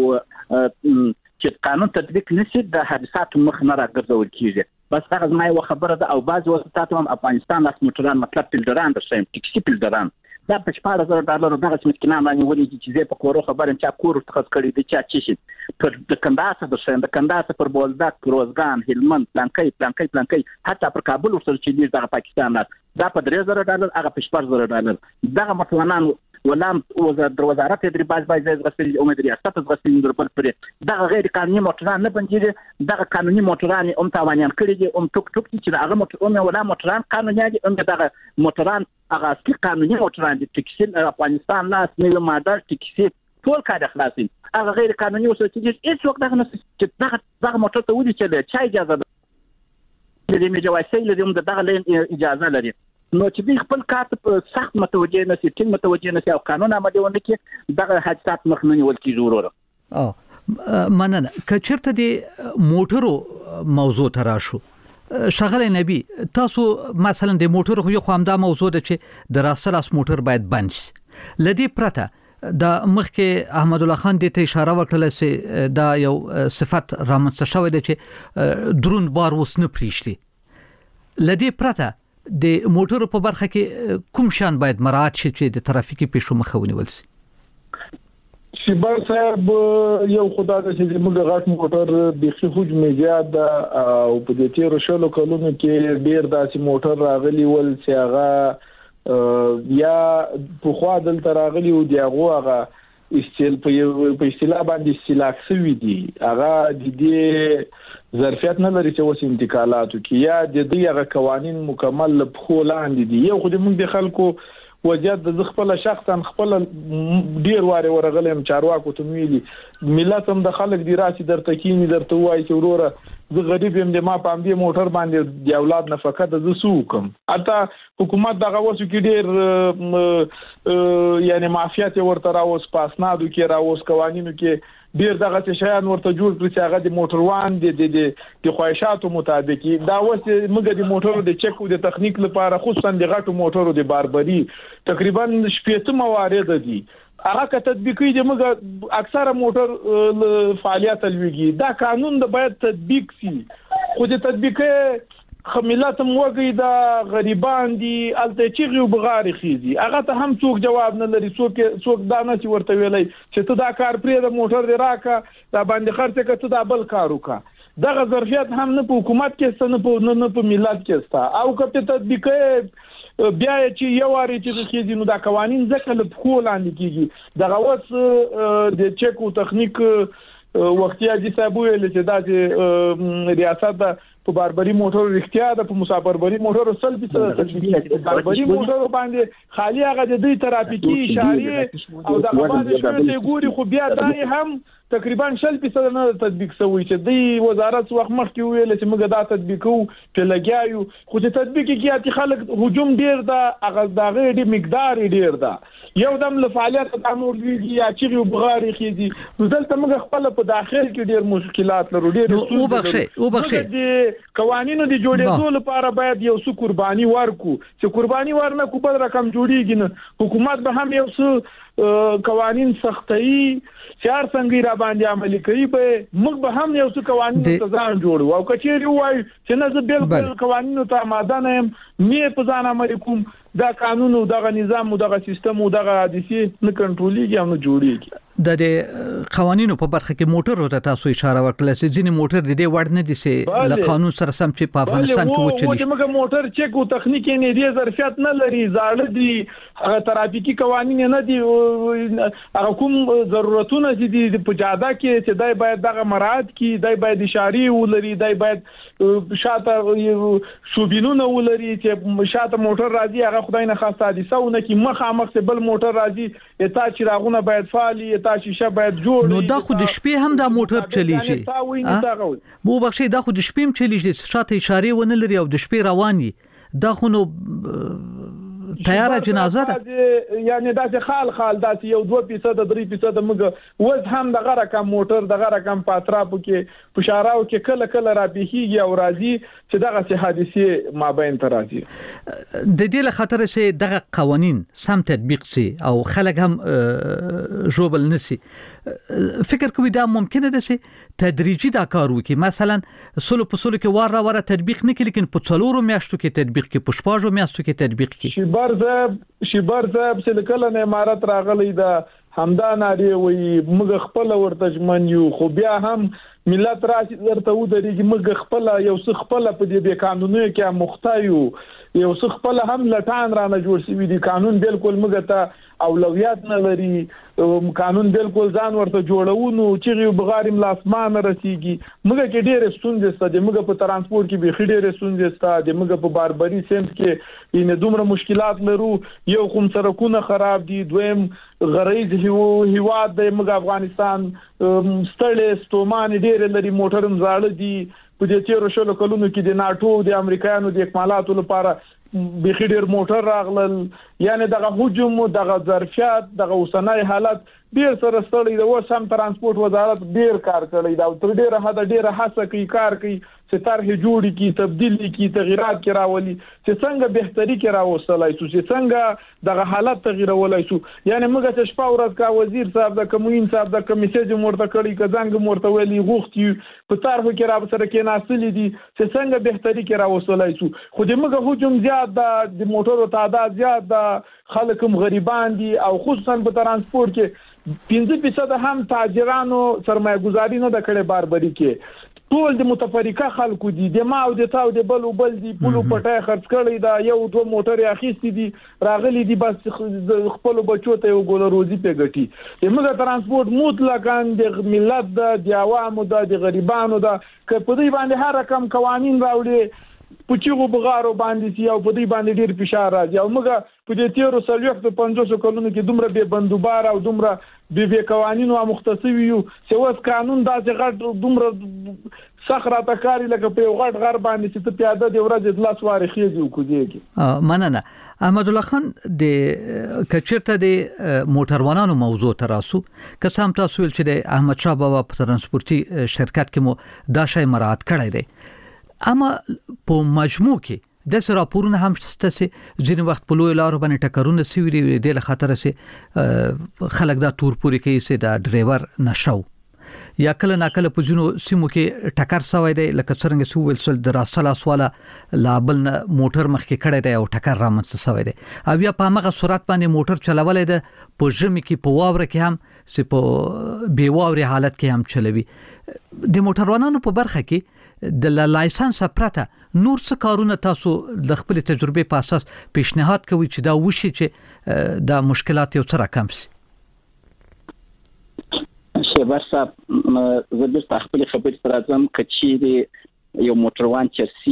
S3: چې قانون تطبیق نشي د حادثات مخ نه راګرځول کیږي بس هغه ما یو خبره ده او بعض وختات هم افغانستان لاس موټران مطلب پلډران درشم ټیکسي پلډران دا په شپږ زره ډالر دغه مسکینان باندې ولې چې زه په کورو خبرم چې کور تخص کړی دي چې چی شي پر د کندهار د شین د کندهار پر بولدک روزګان هلمند پلانکې پلانکې پلانکې حتی پر کابل ورسره چې د پاکستان دا په درې زره ډالر هغه په شپږ زره ډالر دغه مسلمانان ولام وزارت تدریبات باید غسل امید ریاست غسل در پر پر دغه غیر قانوني موټران نه بندي دغه قانوني موټران هم تاوانيان کړی دي هم ټوک ټوک چې هغه موټرونه ولا موټران قانوني دي هم دغه موټران هغه اصلي قانوني موټران دي ټکسي افغانستان لاس نیو ماډل ټکسي ټول کار خلاصین هغه غیر قانوني وسو چې هیڅ وخت دغه چې دغه دغه موټر ته ودی چې چا اجازه ده دې مجواسي لري هم دغه اجازه لري نو چې دوی خپل کار ته سخت متوجه نه سي ټینګ متوجه نه سي او قانون عملي ونه کړي دغه حادثات مخ نه نیول کیږي وروره
S1: اه مننه کچرته دی موټرو موضوع تراشو شغله نبی تاسو مثلا د موټر خو یو خامدا موضوع ده چې د راسلاس موټر باید بند شي لدی پرته د مخکې احمد الله خان د ته اشاره وکړه چې دا یو صفت رامنځته شوی دی چې درون بار وس نه پریشلي لدی پرته د موټر په برخه کې کوم شان باید مراعات شي چې د ترافیکي پیښو مخه ونیول شي
S2: شیبر صاحب یو خدای د چې موږ غاټ موټر د حجم زیات او په دې تیر شلو کلونو کې ډیر داسې موټر راغلي ول چې هغه یا په خوا دل تراغلي او دی هغه استل په اصطلاح باندې استلاک سوي دي هغه د دې ظرفیت نه لري چې وس انتقالاتو کې یا د دې هغه قوانين مکمل په خو لاندې دي یو خو د موږ د خلکو وضعیت د خپل شخصا خپل ډیر واره ورغلم چارواکو ته ویلي ملت هم د خلک دی راسي درته کینی درته وایي چې وروره زه غریب يم د ما پام دی موټر باندې د اولاد نفقه د زسو کوم اته حکومت دغه وسو کې ډیر یعنی مافیات ورته راوس پاسنادو کې راوس قوانینو کې ډیر دغه شیان ورته جوړ کړی چې هغه د موټر وان د د د خواهشاتو مطابق دا وس موږ د موټرو د چک او د تخنیک لپاره خصوصا د غټو موټرو د باربري تقریبا شپږ موارد دي هغه که تطبیقي دي موږ اکثره موټر فعالیت لويږي دا قانون د باید تطبیق شي خو د تطبیق خملات موګي دا غریبان دي الته چیغي وبغاري خيزي هغه ته هم څوک جواب نه لري څوک څوک دا نه چې ورته ویلای چې ته دا کار پرې د موټر دی راکا دا باندې خرڅه کته دا بل کار وکا دغه ظرفیت هم نه په حکومت کې نه په نه په ملت کې ستا او که تطبیق بیا چې یو واري چې خېزي نو دا قوانين ځکه له خو لاندې کیږي دغه وس د چک او تخنیک وختي اجي صاحب ویل چې دا چې ریاست په باربري موټر اختیار ده په مسافربري موټر سلبي سره باربري موټر باندې خالي هغه د دې ترافیکي اشاره او د باندې شوی ګوري خو بیا دای هم تقریبا شل فیصد نه تطبیق شوی چې د وزارت وخت مخکې ویل چې موږ دا تطبیقو په لګیاو خو چې تطبیق کې چې خلک هجوم ډیر ده هغه دغه ډیر مقدار ډیر ده یو دم له فعالیت د امور لوي یا چې وبغاري خيزي دلته موږ خپل په داخل کې ډیر مشکلات لرو ډیر
S1: او بخښه او بخښه
S2: د قوانینو د جوړېدو لپاره باید یو څه قرباني ورکو چې قرباني ورنه کو بل رقم جوړیږي نه حکومت به هم یو څه قوانين سختي چار څنګه را باندې عملي کوي به موږ به هم یو څه قوانين تنظیم جوړو او کچېری وای چې نه زه بالکل قوانینو ته آماده نه يم مې په ځان عمل کوم دا قانون او دغه نظام او دغه سیستم او دغه حادثه نه کنټرولېږي او نه جوړیږي
S1: د قوانینو په برخه کې موټر ورته تاسو اشاره وکړه چې ځینې موټر د دې وړ نه دي چې له قانون سره سم چې په افغانستان کې وچلی
S2: شي موږ موټر چک او تخنیک نه دی ظرفیت نه لري زاړه دي هغه ترافیکي قوانین نه دي هغه کوم ضرورتونه دي په جاده کې چې دای باید دغه مراعات کی دای باید اشاره ولري دای باید شاته شوبینونه ولري چې شاته موټر راځي هغه خدای نه خاصه حادثه ونه کی مخامخ بل موټر راځي اته چراغونه باید فعالي اته شیشه باید جوړ
S1: نو دا خو د شپې هم دا موټر چلیږي مو بخښي دا خو د شپې هم چلیږي شاته اشاره ونه لري او د شپې رواني دا خو نو تیاره جنازه ده
S2: یعنی دا چې خال خال دا چې یو دوه فیصد درې فیصد موږ وز هم دغه رقم موټر دغه رقم پاتراپو کې پشاراو کې کله کله را بهيږي او راځي چې دغه سه حادثه مابین ته راځي
S1: د دې له خاطر چې دغه قوانين سم تطبیق شي او خلک هم جوبل نسی فکر کوي دا ممکنه ده چې تدریجي دا کار وکړي مثلا سلو په سلو کې واره واره تطبیق نه کړي لیکن په څلورو میاشتو کې تطبیق کې په شپږو میاشتو کې تطبیق کې
S2: شیبر صاحب شیبر صاحب چې کله نه امارت راغلی دا همدا ناری وي موږ خپل ورته ژمن یو خو بیا هم ملت راشي درته و درېږي موږ خپل یو څه خپل په دې به قانوني کې مختایو یو څه خپل هم لټان را نه جوړ شي دي قانون بالکل موږ ته اولویت نه لري قانون بالکل ځان ورته جوړونو چې بغارم لاسمان رسیږي موږ کې ډېر ستونزې ستاسو موږ په ترانسپورت کې به ډېر ستونزې ستاسو موږ په باربري سیمت کې ان دومره مشکلات لرو یو کوم سرکونه خراب دي دویم غریز هیواد د موږ افغانستان ستړي ستومان ډېر لري موټرم زاړه دي په دې تیرو شلو کلونو کې د ناتو د امریکایانو د اکمالاتو لپاره بخیر ډیر موټر راغلل یعنی دغه هجوم دغه ظرفیت دغه اوسنۍ حالت ډیر سره ستړي د وسم ترانسپورت وزارت ډیر کار کوي دا تر ډیره حد ډیره هڅه کوي کار کوي چې طرح جوړي کی تبدیلی کی تغیرات کې راولي چې څنګه بهتري کې راوستلای شو چې څنګه دغه حالت تغیرولای شو یعنی موږ چې شپه ورځ کا وزیر صاحب د کموین صاحب د کمیسیج مرته کړی کزنګ مرته ویلي غوښتي په طرح کې را سره کې ناسلې دي چې څنګه بهتري کې راوستلای شو خو د موږ هجوم زیات د موټرو تعداد زیات د خلکم غریبان دي او خصوصا په ترانسپورت کې پنځه فیصد هم تاجرانو سرمایه‌ګذاري نه د کړې باربري کې ټول د متفریقه خلکو دي د ما او د تاو د بل او بل دي پلو پټای خرڅ کړی دا یو دوه موټر اخیستي دي راغلي دي بس خپل بچو ته یو ګول روزي په ګټي زموږ ترانسپورت مطلقاً د ملت د عوامو د غریبانو د په دې باندې هر رقم قوانين راوړي پچیغو بغارو باندې سي او په دې باندې ډیر فشار راځي او موږ په دې تیرو سلوخت پنځوس کلونو کې دومره به بندوبار او دومره به به قوانینو مختصوي یو چې اوس قانون داسې غټ دومره صخره تکاری لکه په غټ غر باندې چې ته پیاده دی ورځ د لاس واره خېږي او کوزيږي.
S1: مننه احمد الله خان د کچرته د موټروانانو موضوع تراسو که سم تاسو ول چې د احمد شاه بابا په ترانسپورتي شرکت کې مو دا شی مراعات کړی دی اما په مجموع کې د سره راپورونه هم شته چې ځینې وخت په لوی لارو باندې ټکرونه سوي دي د خطر سي خلک دا تور پوری کوي چې دا ډرایور نشو یا کله ناکله په ځینو سیمو کې ټکر سوی دی لکه څنګه سو ویل سل د راسلا سواله لابل موټر مخکې کړی دی او ټکر رامنځته سوی دی او یا په هغه سرعت باندې موټر چلولای دی په ژمي کې په واوره کې هم سي په بي واوري حالت کې هم چلوي. د موټروانانو په برخه کې د لایسنس پرته نور څه کارونه تاسو د خپل تجربه په اساس پیشنهاد کوي چې دا وشي چې دا مشکلات یو څه راکم شي؟
S3: شهباز صاحب زه د خپل خبرې سره ځم کچې یو موټروان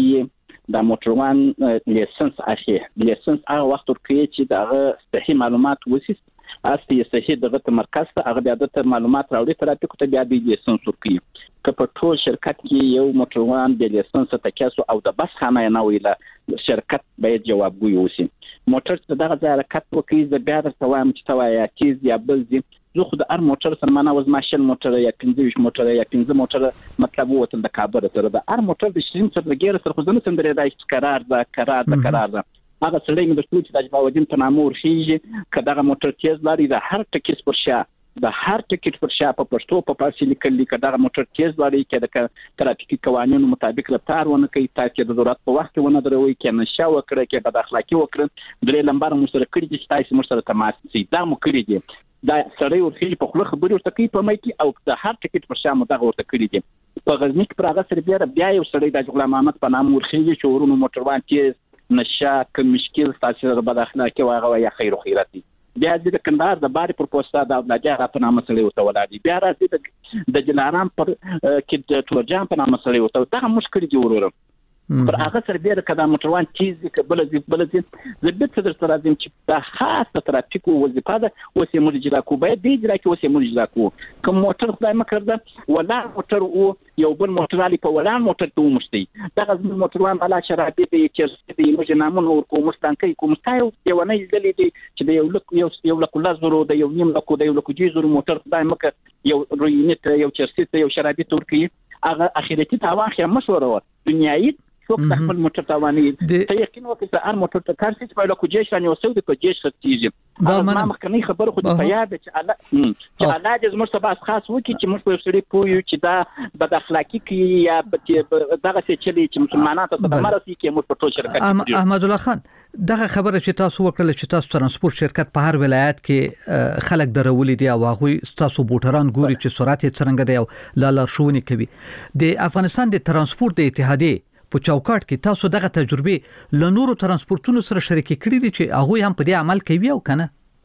S3: چې دا موټروان لیسنس اخی لیسنس هغه وخت ورکوي چې دا صحیح معلومات وسی اصلي صحیح دغه مرکز ته هغه بیا د معلومات راوړي ترافیک ته بیا د لیسنس ورکوي. که په ټول شرکت کې یو موټروان د لیسنس تکاسو او د بس خانه نه ویله شرکت باید جوابګوی وسی. موټر چې دغه ځای حرکت وکړي زه بیا درته وایم چې توایا چیز یا بل دي زه خو د هر موټر سره معنا وز ماشین موټر یا پنځه موټر یا پنځه موټر مطلب وته د کابل سره د هر موټر د شین سره د ګیر سره خو ځنه سندره دای قرار ده قرار ده قرار ده هغه سړی مې د ټول چې د باودین په نامه ورخیږي کداغه موټر تیز لري د هر ټکیس پر شا د هر ټکټ پر شا په پښتو په پارسي لیکل کداغه موټر تیز لري کده ترافیکي قوانینو مطابق رفتار ونه کوي تاسو د ضرورت په وخت ونه دروي کنه شاو کړه کې بد اخلاقی وکړه درې لمبر مشترک کړي چې تاسو مشترک تماس سي دا مو کړی دي دا سړی ورخي په خپل خبرې ورته کوي په مای کې او د هر ټکټ پر شا مو دا ورته کړی دي. په غزنی کې پر هغه سره بیا بیا یو سړی د غلام محمد په نام ورخي چې ورونو موټروان تیز نشه کوم مشکل تاسو د بد اخلاقی واغه یا خیر خیرات دي بیا د کندهار د باري پر پوسټا د بلاجا په نامه سره وته ولادي بیا راځي د جلارام پر کې د تورجان په نامه سره وته دا مشکل دی ورور پر هغه سره بیا کدا موټروان چیز بل ځي بل ځي زبېت تر سره راځم چې د خاصه ترافیکو وظیفه ده اوسې موږ اجرا کو باید دی اجرا کې اوسې موږ اجرا کو کوم موټر خدای مکر ده ولا موټر او یو بل موټر علي په ولا موټر ته ومشتي دا غزم موټروان علا شرابي دی چې دی موږ نامون ور کوم مستانکې کوم تایو یو نه یزلې دی چې د یو لک یو یو لک لزرو د یو نیم لک د یو لک جیزرو موټر خدای مکر یو روینت یو چرسي یو شرابي ترکی هغه اخیرتي تاوان خیا مشوره و دنیایي څوک د خپل موټر تواني ته یقین وکړه چې هر موټر ته کار څه په لکه جېش باندې وسو د جېش ختیږي دا ما مخکنی خبره خو د یاد چې الله چې الله دې زموږ سبا خاص وکړي چې موږ په سړي پویو چې دا بد اخلاقی کې یا دغه څه چلی چې مسلمانانو ته د مرسي کې موږ په ټول شرکت
S1: احمد الله خان دغه خبره چې تاسو وکړل چې تاسو ترانسپورت شرکت په هر ولایت کې خلک درولې دي او هغه تاسو بوټران ګوري چې سرعت یې څنګه دی او لاله شونی کوي د افغانستان د ترانسپورت د اتحادیه په چوکاټ کې تاسو دغه تجربه ل نورو ترانسپورتونو سره شریک کړی دي چې هغه هم په دې عمل کوي او کنه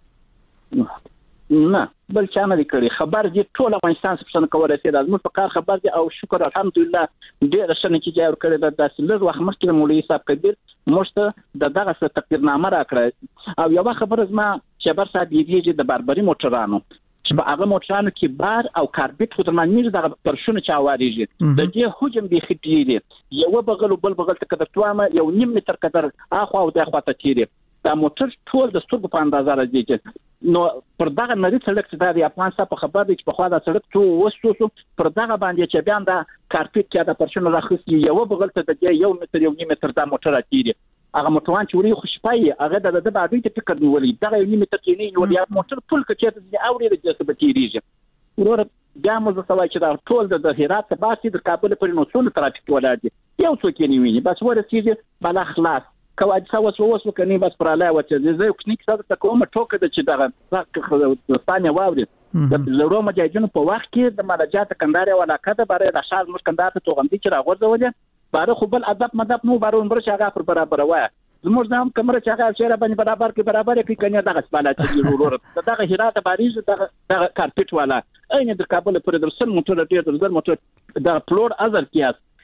S3: نه بل چا نه کړی خبر دي ټول افغانستان څخه کولای شي د موږ په کار خبر دي او شکر الحمدلله ډېر ښه نتیجه ورکړې ده د سلر وخت مخکې مولوی صاحب کبیر مشته د دغه څه تقدیرنامه راکړه او یو خبر زما شبر صاحب یې د باربري موټرانو چې په هغه موټرانو کې بار او کاربیټ خو درمانځي دغه پرشونه چا واریږي د دې حجم به خټي یو بغل بل بغل ته کده توامه یو نیم متر قدر اخو او د خواته تیری دا موټر ټول د سترګو په اندازه راځي نو پر دغه نری سړک چې د افغان صاحب خبر دی چې په خوا د سړک تو وسوسو پر دغه باندې چې بیان دا کارپیټ کې د پرشونه راخصي یو بغل ته د یو متر یو نیم متر دا موټر راځي هغه موټروان چې وری خوشپای هغه د د باندې ته فکر نیولې دغه یو نیمه ترکینی نو بیا موټر ټول کچې د اوري د جسب تیریږي ورور بیا موږ سوای چې دا ټول د هرات ته باسي د کابل پر نو څونه ترافیک ولادي یو څوک یې نیوي بس ورسېږي بل خلاص کواج سوس ووس وکني بس پر علاوه چې زه یو ټیکنیک سره ته کومه ټوکه د چې دغه ستانه واوري د زړو مجاهدینو په وخت کې د مراجعات کنداري ولاکه د بارے د شار مش کندار ته توغندي چې راغورځول باره خو بل ادب مدب نو بارون برش هغه پر برابر وای زموږ نام کمره چې هغه چیرې باندې برابر کې برابر کې کنه دغه سپاله چې ورور دغه هرات باریز دغه دغه کارپټ والا اين د کابل پر درسن موټر ډیر در موټر د فلور ازر کیاس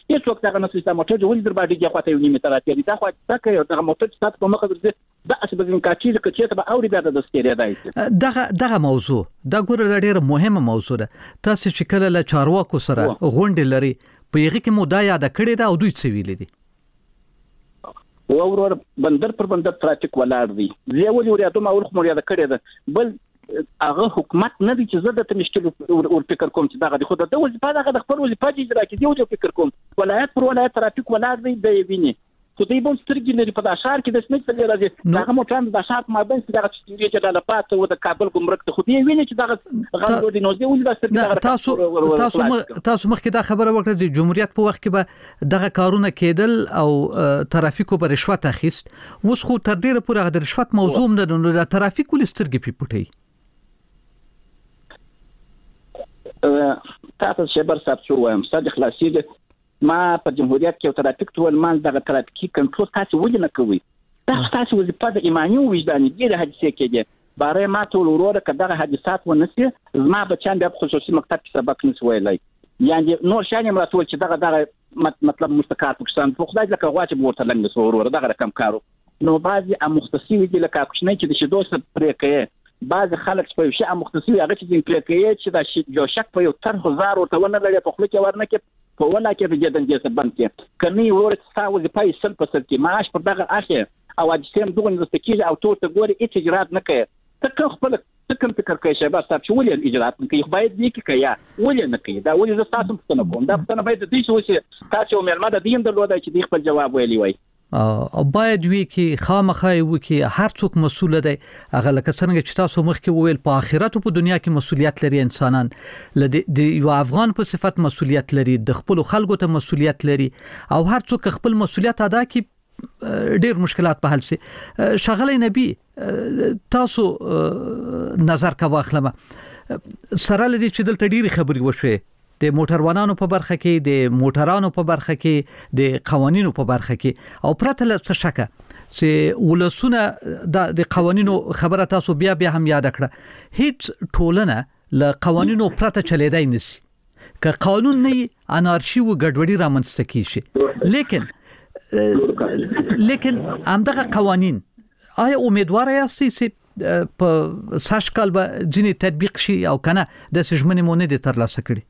S3: هیڅ څنګه نه سیستم موټر ولې در باندې دی خواته یو نیمه تراتې دا خو تاسو یو دغه موټر چې تاسو په مخه درځي دا اسبه من کاچې چې چې ته اوري بیا د ستېری دی
S1: دغه دغه موضوع دا ګوره ډېر مهمه موضوع ده تاسو چې کله له چارواکو سره غونډه لري په یغه کې مو دا یاد کړی دا او دوی څه ویل دي
S3: و ورور بندر پر بندر ترافیک ولاړ دی زه ولې وریا ته ما ور خو یاد کړی ده بل هغه حکومت نه دي چې زه د مشکل ور فکر کوم چې دغه خو د وظیفه دغه د خپل وظیفه چې اجرا کوي یو فکر کوم ولایت پر ولایت ترافیک ولاړ دی د ویني خو دوی به سترګې لري په داشار کې د سمټ څخه راځي هغه موټر د داشار په مابین کې دغه چې چې د لپاره او د کابل ګمرک ته خو دی ویني چې دغه غوډ دی نو دی ولې د سترګې
S1: تاسو تاسو تاسو مخکې دا خبره وکړه د جمهوریت په وخت کې به دغه کارونه کېدل او ترافیکو پر رشوت اخیست اوس خو تر ډیره پورې د رشوت موضوع نه د ترافیک ول سترګې پی پټي
S3: تاسو شبر صاحب شو وایم صادق خلاصي ما په جمهوریت کې ترافیک ټول مان دغه ترافیکي کنټرول تاسو ولې نه کوي تاسو وظیفه د ایمانی وجداني دی د حادثه کې باره ما ټول وروره کداغه حادثات ونسي زما بچان د خصوصي مکتب کې سبق نس ویلای یعنی نور شانه مراتول چې دغه دغه مطلب مستقات پاکستان په خدای لکه واجب ورته لنګ وروره دغه رقم کارو نو بعضي مختصي دي لکه کوښنه چې د شدو سره پرې کوي بعض خلک په شی مختصي هغه چې پرې کوي چې دا شی جو شک په یو تر هزار ورته ونه لري په خپل کې ورنه کې په ولا کې د جدن جسد بند کې کني ورته تاسو د پای سل په سل کې معاش پر دغه اخی او د سیم دغه د تکیه او تو ته ګوري هیڅ اجرات نه کوي ته خپل څنګه فکر کوي شباب تاسو چې ولې اجرات نه کوي باید دې کې کوي ولې نه کوي دا ولې زه تاسو څه نه کوم دا څنګه باید دې چې تاسو مېلمه د دین د لودا چې دې خپل جواب ویلی وای
S1: او باید وی کې خامخا وی کې هر څوک مسؤل دی هغه لکه څنګه چې تاسو مخکې وویل په آخرت او په دنیا کې مسؤلیت لري انسانان لدی د یو افغان په صفت مسؤلیت لري د خپل خلکو ته مسؤلیت لري او هر څوک خپل مسؤلیت ادا کړي ډېر مشکلات په حل سي شغله نبی تاسو نظر کا واخلمه سره لدی چې دلته ډېری خبري وشوي د موټروانانو په برخه کې د موټرانو په برخه کې د قوانینو په برخه کې او پرته له څه شک چې ولسونه د قوانینو خبره تاسو بیا بیا هم یاد کړه هیڅ ټولنه له قوانینو پرته چلیدای نشي که قانون نه انارشي و ګډوډي رامنځته کیږي لیکن لیکن همدغه قوانین آیا امیدوار یاستئ چې په ساشکال به ځینې تطبیق شي او کنه د سجمنې مونږ د ترلاسه کړي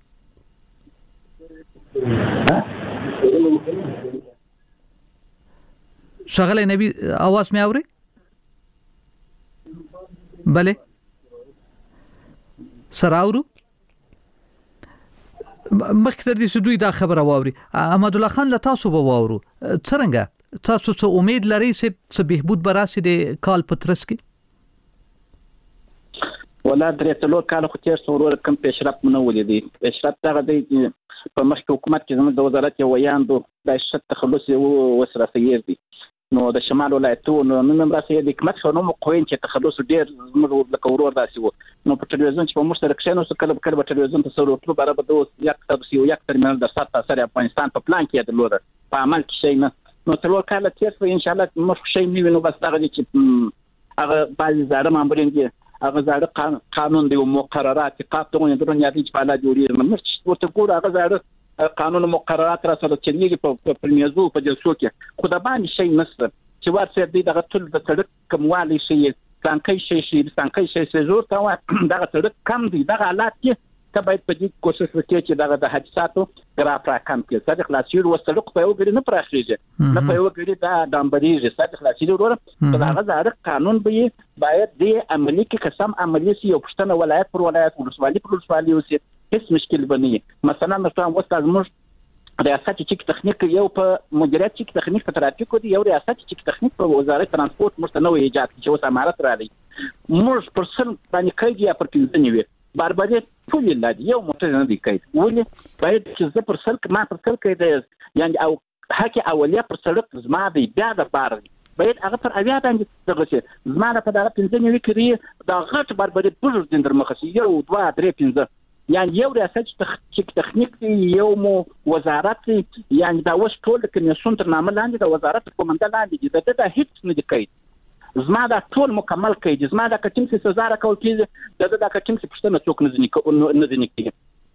S1: شغله نبی आवाज مې اوري بله سراورو مخکې تر دې چې دوی دا خبره واوري احمد الله خان له تاسو به واورو څنګه تاسو څه امید لرئ چې څه بهبود به راشي د کال په ترڅ کې
S3: ولا درې څلور کال خو تیر څورور کم پیشرفت نه ولیدي پیشرفت هغه دی په مخکې حکومت کې زموږ د وزارت یو ویاندو د شت تخلص وسره سیر دي نو د شمال ولایتونو نن هم راځي د حکومت شنو مقوین چې تخلص ډیر زموږ د کورور داسي وو نو په ټلویزیون چې په مشترک شنو څه کله کله په ټلویزیون ته سره ټول برابر د یک تاسو یک ترمینل د سات سره افغانستان په پلان کې د لوړ په عمل کې شي نه نو څلور کال تیر په ان شاء الله مخ شي نیو نو بس هغه چې هغه بعض زړه مامورین دي هغه زړه قانون دی او مقررات قانون درنه دي چې په اړه جوړیږي نو ورته ګور هغه زړه قانون مقررات را سره چنيږي په پرمیزو په جلسو کې خو د باندې شي نصر چې ورته دې دغه ټول د سړک کموالی شي څنګه شي شي څنګه شي شي زور تا دغه سړک کم دي دغه حالات کې ته باید په دې کوشش وکړي چې دغه د حادثاتو ګراف را کم کړي صدق لاسیر و سړک په یو ګړي نه پراخیږي نه په یو ګړي دا دامبريږي صدق لاسیر وروره په هغه ځای قانون به باید دې عملی کې قسم عملی سي او پښتنه ولایت پر ولایت ولسوالي پر ولسوالي اوسي هیڅ مشکل بني مثلا مثلا وسته موږ ریاست چې تخنیک یو په مدیریت چې تخنیک په ترافیک دی یو ریاست چې تخنیک په وزارت ترانسپورت مستنوي ایجاد چې اوس امارت را لې موږ پرسن باندې کوي یا پر پنځه نیوي باربادي ټول لادي یو موټر نه دی کوي ولې باید چې زه پر سلک ما پر سلک دی یعنی او حکي اولیه پر سلک زما دی بیا د بار باید هغه پر اویا باندې دغه چې زما په دغه پنځه نیوي کړی دا غټ باربادي پر دندر مخسي یو دوه درې پنځه یعنی یو ریاست چې تخنیک دی یو مو وزارت یعنی دا وس ټول د کمیسیون تر نامه لاندې د وزارت کومنده لاندې دي دا هیڅ نه دی کوي زما دا ټول مکمل کوي زما دا کټیم څه سزا را کول کیږي دا دا کټیم څه پښتنه څوک نه ځنی نه ځنی کوي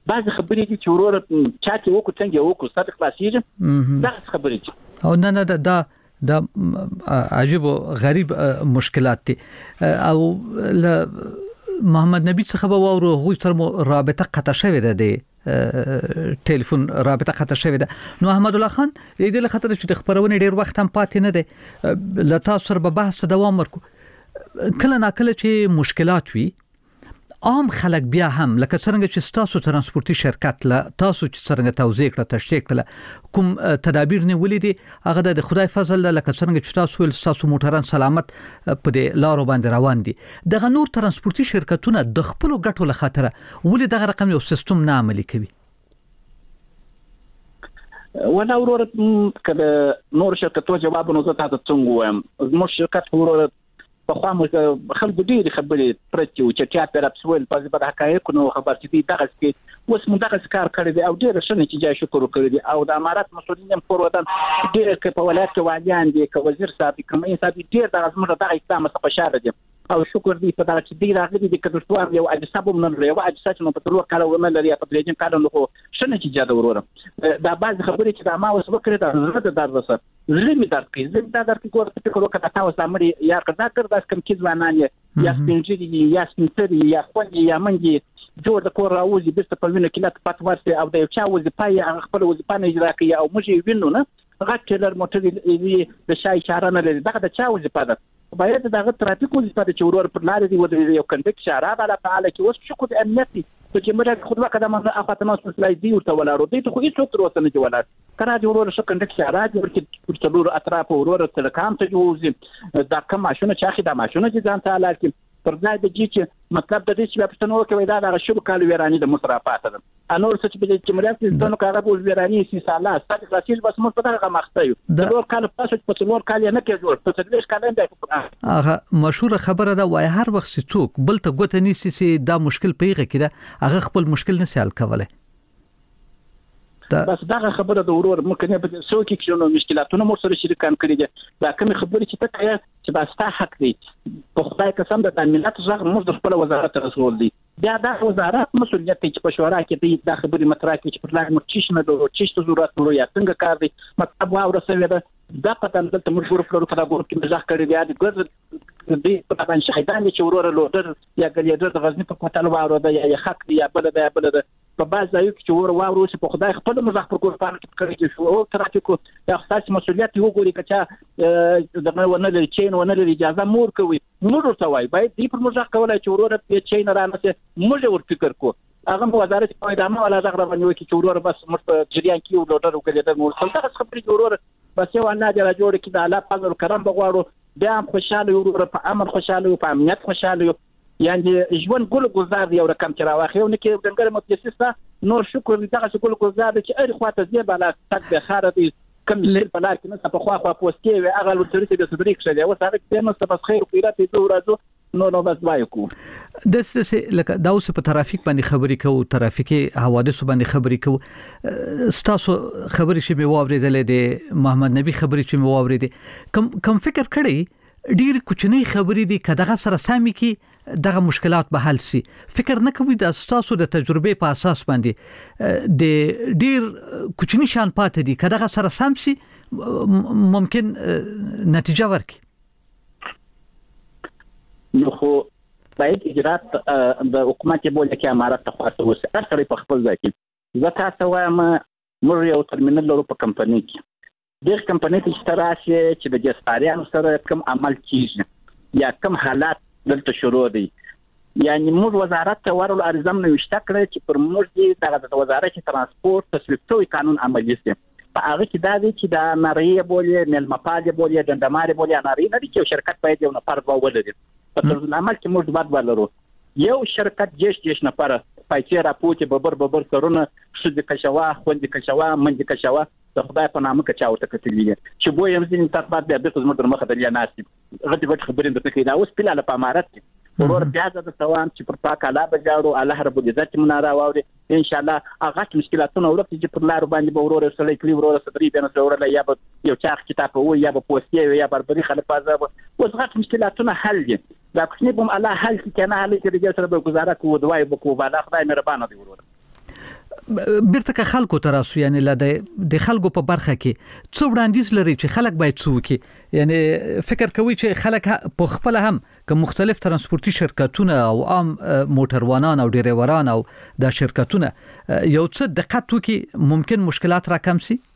S3: بعض خبرې دي چې ورور چا کې وکړو څنګه وکړو ستاسو خلاصيږي دا خبرې دي
S1: او نه نه دا دا عجیب او غریب مشکلات دي او محمد نبی څخه به وورو غوي سره رابطه قطع شوې ده د ټلیفون رابطه قطع شوې ده نو احمد الله خان د دې خاطر چې د خبرونه ډیر وخت هم پاتې نه دی لتا سره به بحث دوام ورکو کله نا کله چې مشکلات وي عام خلک بیا هم لکه څنګه چې تاسو ترانسپورتي شرکت له تاسو چې څنګه توزیع کړه تشریح کړه کوم تدابیر نیولې دي هغه د خدای فضل لکه څنګه چې تاسو ول تاسو موټران سلامت په دې لارو باندې روان دي دغه نور ترانسپورتي شرکتونه د خپل ګټو له خاطر ولې دغه رقم یو سیستم نه عملي کوي
S3: ولا ورور کله نور شرکتو جواب نو زه تاسو څنګه وایم مو شرکت ورور په خوا مو خلکو ډېری خبرې پرتې او چې چا پر اپسول په ځبر حقایق نو خبر چې دغه کې اوس مو دغه کار کړی دی او ډېر ښه نتیجه شکر وکړي دي او د امارات مسؤلین هم پر وطن ډېر کې په ولایت کې والیان دي که وزیر صاحب کوم صاحب ډېر د ازمنه دغه اقدام څخه خوشاله دي او شکر دی په دا چې دی راغلي دي کله څو یو اجساب من لري او اجساد نو په ټول کال ونه لري په درېجن کال نو ښه نتیجه ده ورور دا بعض خبرې چې دا ما اوس وکړې دا زړه درد وسه زړه می درد کوي زه دا درد کوم چې فکر وکړه تاسو سامري یا کړه کړه دا کوم کې ځوانان یا سپینځي یا سپینځي یا خوندي یا منګي جوړ د کور راوځي بیرته په وینه کې لا پات ورسي او د یو چا وظیفه خپل وظیفه نه اجرا کوي او موږ وینو نه غټلر موټر د شای اشاره نه لري دغه د چا وظیفه ده باید دغه ترافیک وظیفه د چورور پر لارې دی ودرې یو کنډک اشاره بالا فعال کې اوس شو کو د امنیتي چې موږ خود وکړه ما اخاطه نو سلای دی ورته ولارو دی ته خو هیڅ څوک وروته نه ولار کړه چې ورور شو کنډک اشاره دی ورته څلور اطراف ورور تل کام ته جوړ دا کوم ماشونه چې اخی دا ماشونه چې ځان ته لار کې پر ځای د جی چې مطلب د دې چې په پښتنو کې دا د شلو کال ویرانی د مصرفات ده انور څه چې چې ملت د نو کارا بول ویرانی سي سالا ستاسو خاصیل بس موږ په دغه مخته یو د نور کال پاسو په څلور کال نه کې جوړ په څلور کال نه
S1: هغه مشهور خبره ده وای هر وخت څوک بل ته ګوت نه سي دا مشکل پیغه کړه هغه خپل مشکل نه سال کوله
S3: بس دغه خبره د ورور ممکن په څو کې کښونو مشکلاتونه مو سره شریکان کړی دي دا کوم خبرې چې ته کوي چې باستا حق دی په خدای قسم د تامینات ځغ موږ د خپل وزارت رسول دي دا د وزارت مسؤلیت چې په شورا کې دی دا خبرې مطرح کې چې پر لار مرچیش نه دوه چیش ته ضرورت نو یا څنګه کار دی مطلب واو رسوي دا دا پته نه ته موږ ورو په دا ګور کې مزاح کړی دی د ګر دی په باندې شهیدان چې ورور لودر یا ګلیډر د غزنی په کوټل واو دا یا حق دی یا بل دا بل دا په باز ځایو کې چې ور واو چې په خدای خپل مزاح پر ګور باندې کړی شو او ترافیکو د خاص مسؤلیت یو ګوري کچا دغه ونه لري چین ونه لري اجازه مور کوي موږ ورته وای باید دې پر مزاح کولای چې ورور په چین را نسه موږ ور فکر کو هغه وزارت په ادامه ولا دغه باندې وکی چې ورور بس مست جریان کې ورور وکړي د مور څنګه خبرې ورور بس یو نه جوړ جوړ کې د الله فضل کرم بغواړو بیا خوشاله ورور په امن خوشاله په امنیت خوشاله یعنی ژوند ګل گزار دی او رقم چې راوخی او نه کې دنګره متخصصه نور شکر دغه ګل گزار دی چې اړ خواته دی بالا تک به خاره دی کم په لار کې نه په خوا خوا پوسټي وي هغه لوتري د صبرې کښه دی او هغه ته نو څه خیر خیرات دی ورځو نو نو بس وایو کو
S1: د څه لکه دا اوس په ترافیک باندې خبرې کوو ترافیکي حوادث باندې خبرې کوو ستاسو خبرې چې مې واورېدلې دي محمد نبی خبرې چې مې واورېدې کم کم فکر کړی ډیر کوچنی خبرې دي کداغه سره سامي کې دغه مشکلات به حل سي فکر نه کوي د تاسو د تجربه په اساس باندې د ډیر کوچنی شان پاتې دي کداغه سره سم سي ممکن نتیجه ورکړي
S3: نو خو باید اجرات د حکومت بوله کې امارات ته خاصه وسه اصلي په خپل ځای کې زه تاسو وایم موږ یو ترمینل لرو په کمپنی کې د کمپنی چې تراشي چې د جسپاریانو سره کوم عمل کیږي یا کوم حالات دلته شروع دي یعنی موږ وزارت ته ورول ارزم نو وشته کړی چې پر موږ دي دغه وزارت ترانسپورت تصویب شوی قانون عملي شي په هغه کې دا دي چې د نړۍ بولې ملمپاله بولې دندماري بولې نړۍ نه دي چې شرکت باید یو نفر ولري په تر عمل کې موږ باید ولرو یو شرکت جيش جيش نفر پایچې راپوتې ببر ببر سرونه شذ کشوا خوند کشوا منځ کشوا د خدای په نامه کې چاوته کتلې چې بو یم ځین تاسو بیا د خدمت مخه د ناسي غټ غټ خبرې د تکې دا اوس په لاله په امارات کې ورور پیازه د توان چې پر پاک الله بجاړو الله رب العزت مناره واوري ان شاء الله هغه مشکلاتونه ورته چې پر لار باندې به ورور سره کلی ورور صدري بینه ورور یا به یو چاخ کتاب وو یا به پوسټي یا بربري خلفازه اوس غټ مشکلاتونه حل دي دا کوم الله حل کې کنه حل کې د سره به گزاره کوو دوای به کوو بالا خدای مهربانه دی ورور
S1: بیرته که خلکو ته راسو، یعنی له د خلکو په برخه کې څو وړاندیز لري چې خلک باید څه وکړي؟ یعنی فکر کوي چې خلک په خپل هم که مختلف ترانسپورتي شرکتونه او عام موټروانان او ډرایوران او د شرکتونه یو څه دقت وکړي ممکن مشکلات را کم شي؟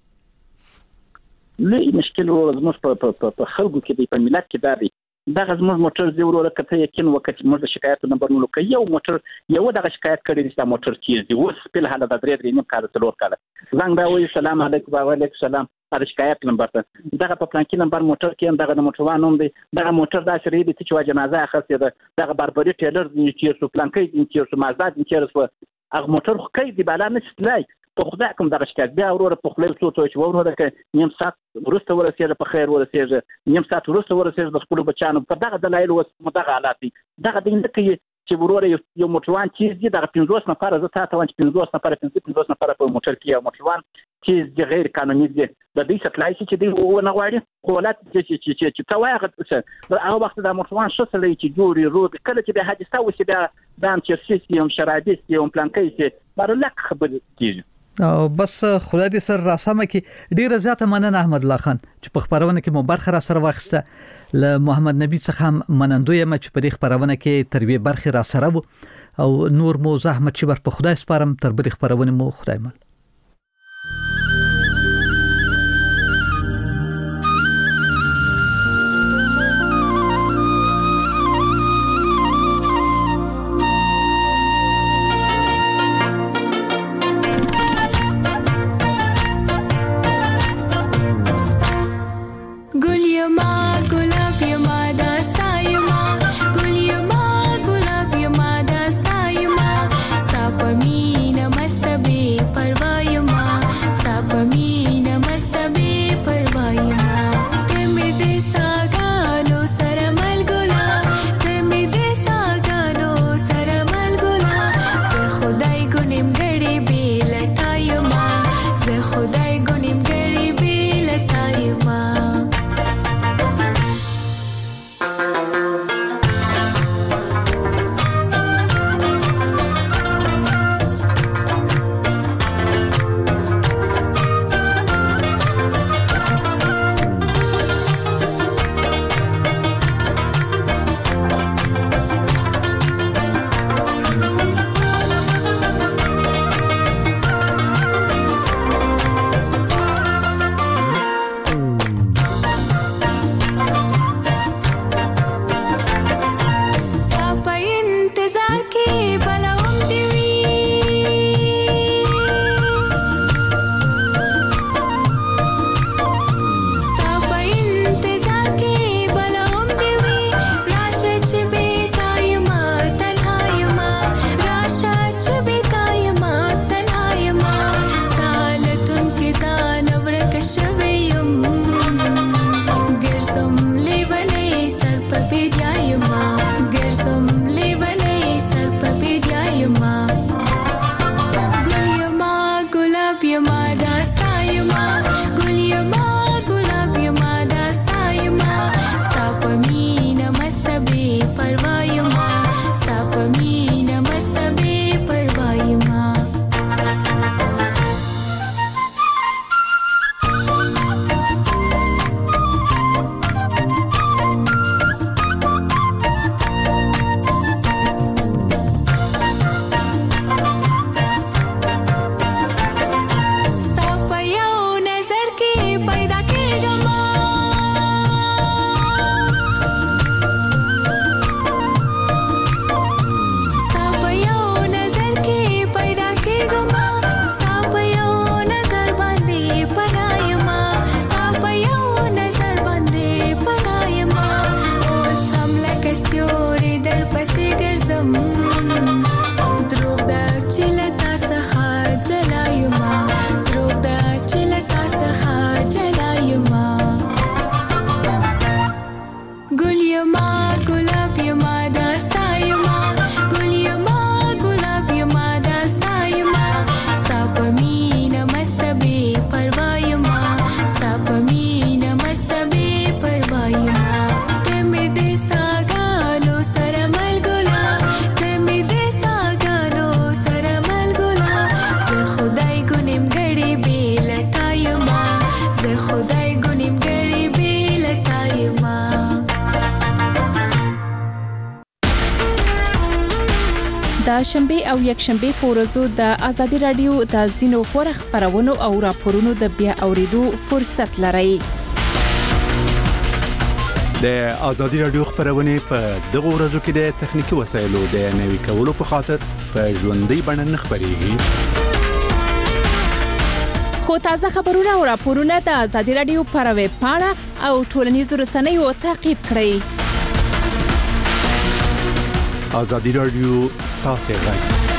S3: لوی مشکل زموږ په خلکو کې دی، په ملت کې دا دی. دغه زموږ موټر دی وروره کته یقین وکړي موږ د شکایت نمبر ولکه یو موټر یو دغه شکایت کړی دی چې موټر چیز دی اوس په حاله د درې درې نیم کال څلور کال زنګ دا وایي سلام علیکم و علیکم سلام دا شکایت نمبر ته دغه په پلان کې نمبر موټر کې دغه د موټروان نوم دی، دغه موټر دا شری دی چې وا جنازه اخستې ده، دغه باربري ټیلر دی چې سو پلان کې دی چې سو مازدا دی چې سو هغه موټر خو کوي دی بالا نشتلای په خدای کوم دغه شکایت بیا وروره په خپل څو څو چې وروره کې نیم ساعت ورسته ورسېږي په خیر ورسېږي نیم ساعت ورسته ورسېږي د خپل بچانو په دغه دلایل وس مدغه حالات دي دغه د کې چې وروره یو موټروان چې دی دغه پنځوس نفر زه تا ته وان چې پنځوس نفر پنځوس نفر په موټر کې یو موټروان چې د غیر قانوني دی د دې سپلای چې دی و نه غواړي خولات چې چې چې چې تواغه څه هغه وخت د موټروان شو سره چې جوړي رو کله چې به حادثه وشي بیا دام چې سیستم شرایط یو پلان کوي چې بارلک خبر کیږي.
S1: او بس خدای دې سر راسمه کې ډیره زیاته مننه احمد الله خان چې په خبرونه کې مو برخه را سره واخسته. له محمد نبی څخه هم منندوی یم چې په دې خبرونه کې تربیه برخه را سره وو او نور مو زحمت چې بر په خدای سپارم تر بل خبرونه مو خدای مل.
S4: परवा د خدای ګنیمګړی بیل تایما.
S5: د شنبه او یک شنبه په ورځو د ازادي رادیو د زینو خبر خبرونو او راپورونو د بیا اوریدو فرصت لرئ.
S6: د ازادي رادیو خبرونه په دغه ورځو کې د تخنیکی وسایلو د نوي کولو په خاطر په ژوندۍ بڼه خبريږي.
S5: خو تازه خبرونه او راپورونه د ازادي رادیو پر ویب پاڼه او ټولنیزو رسنیو تعقیب کړئ.
S6: ازادي رادیو ستاسو غږ.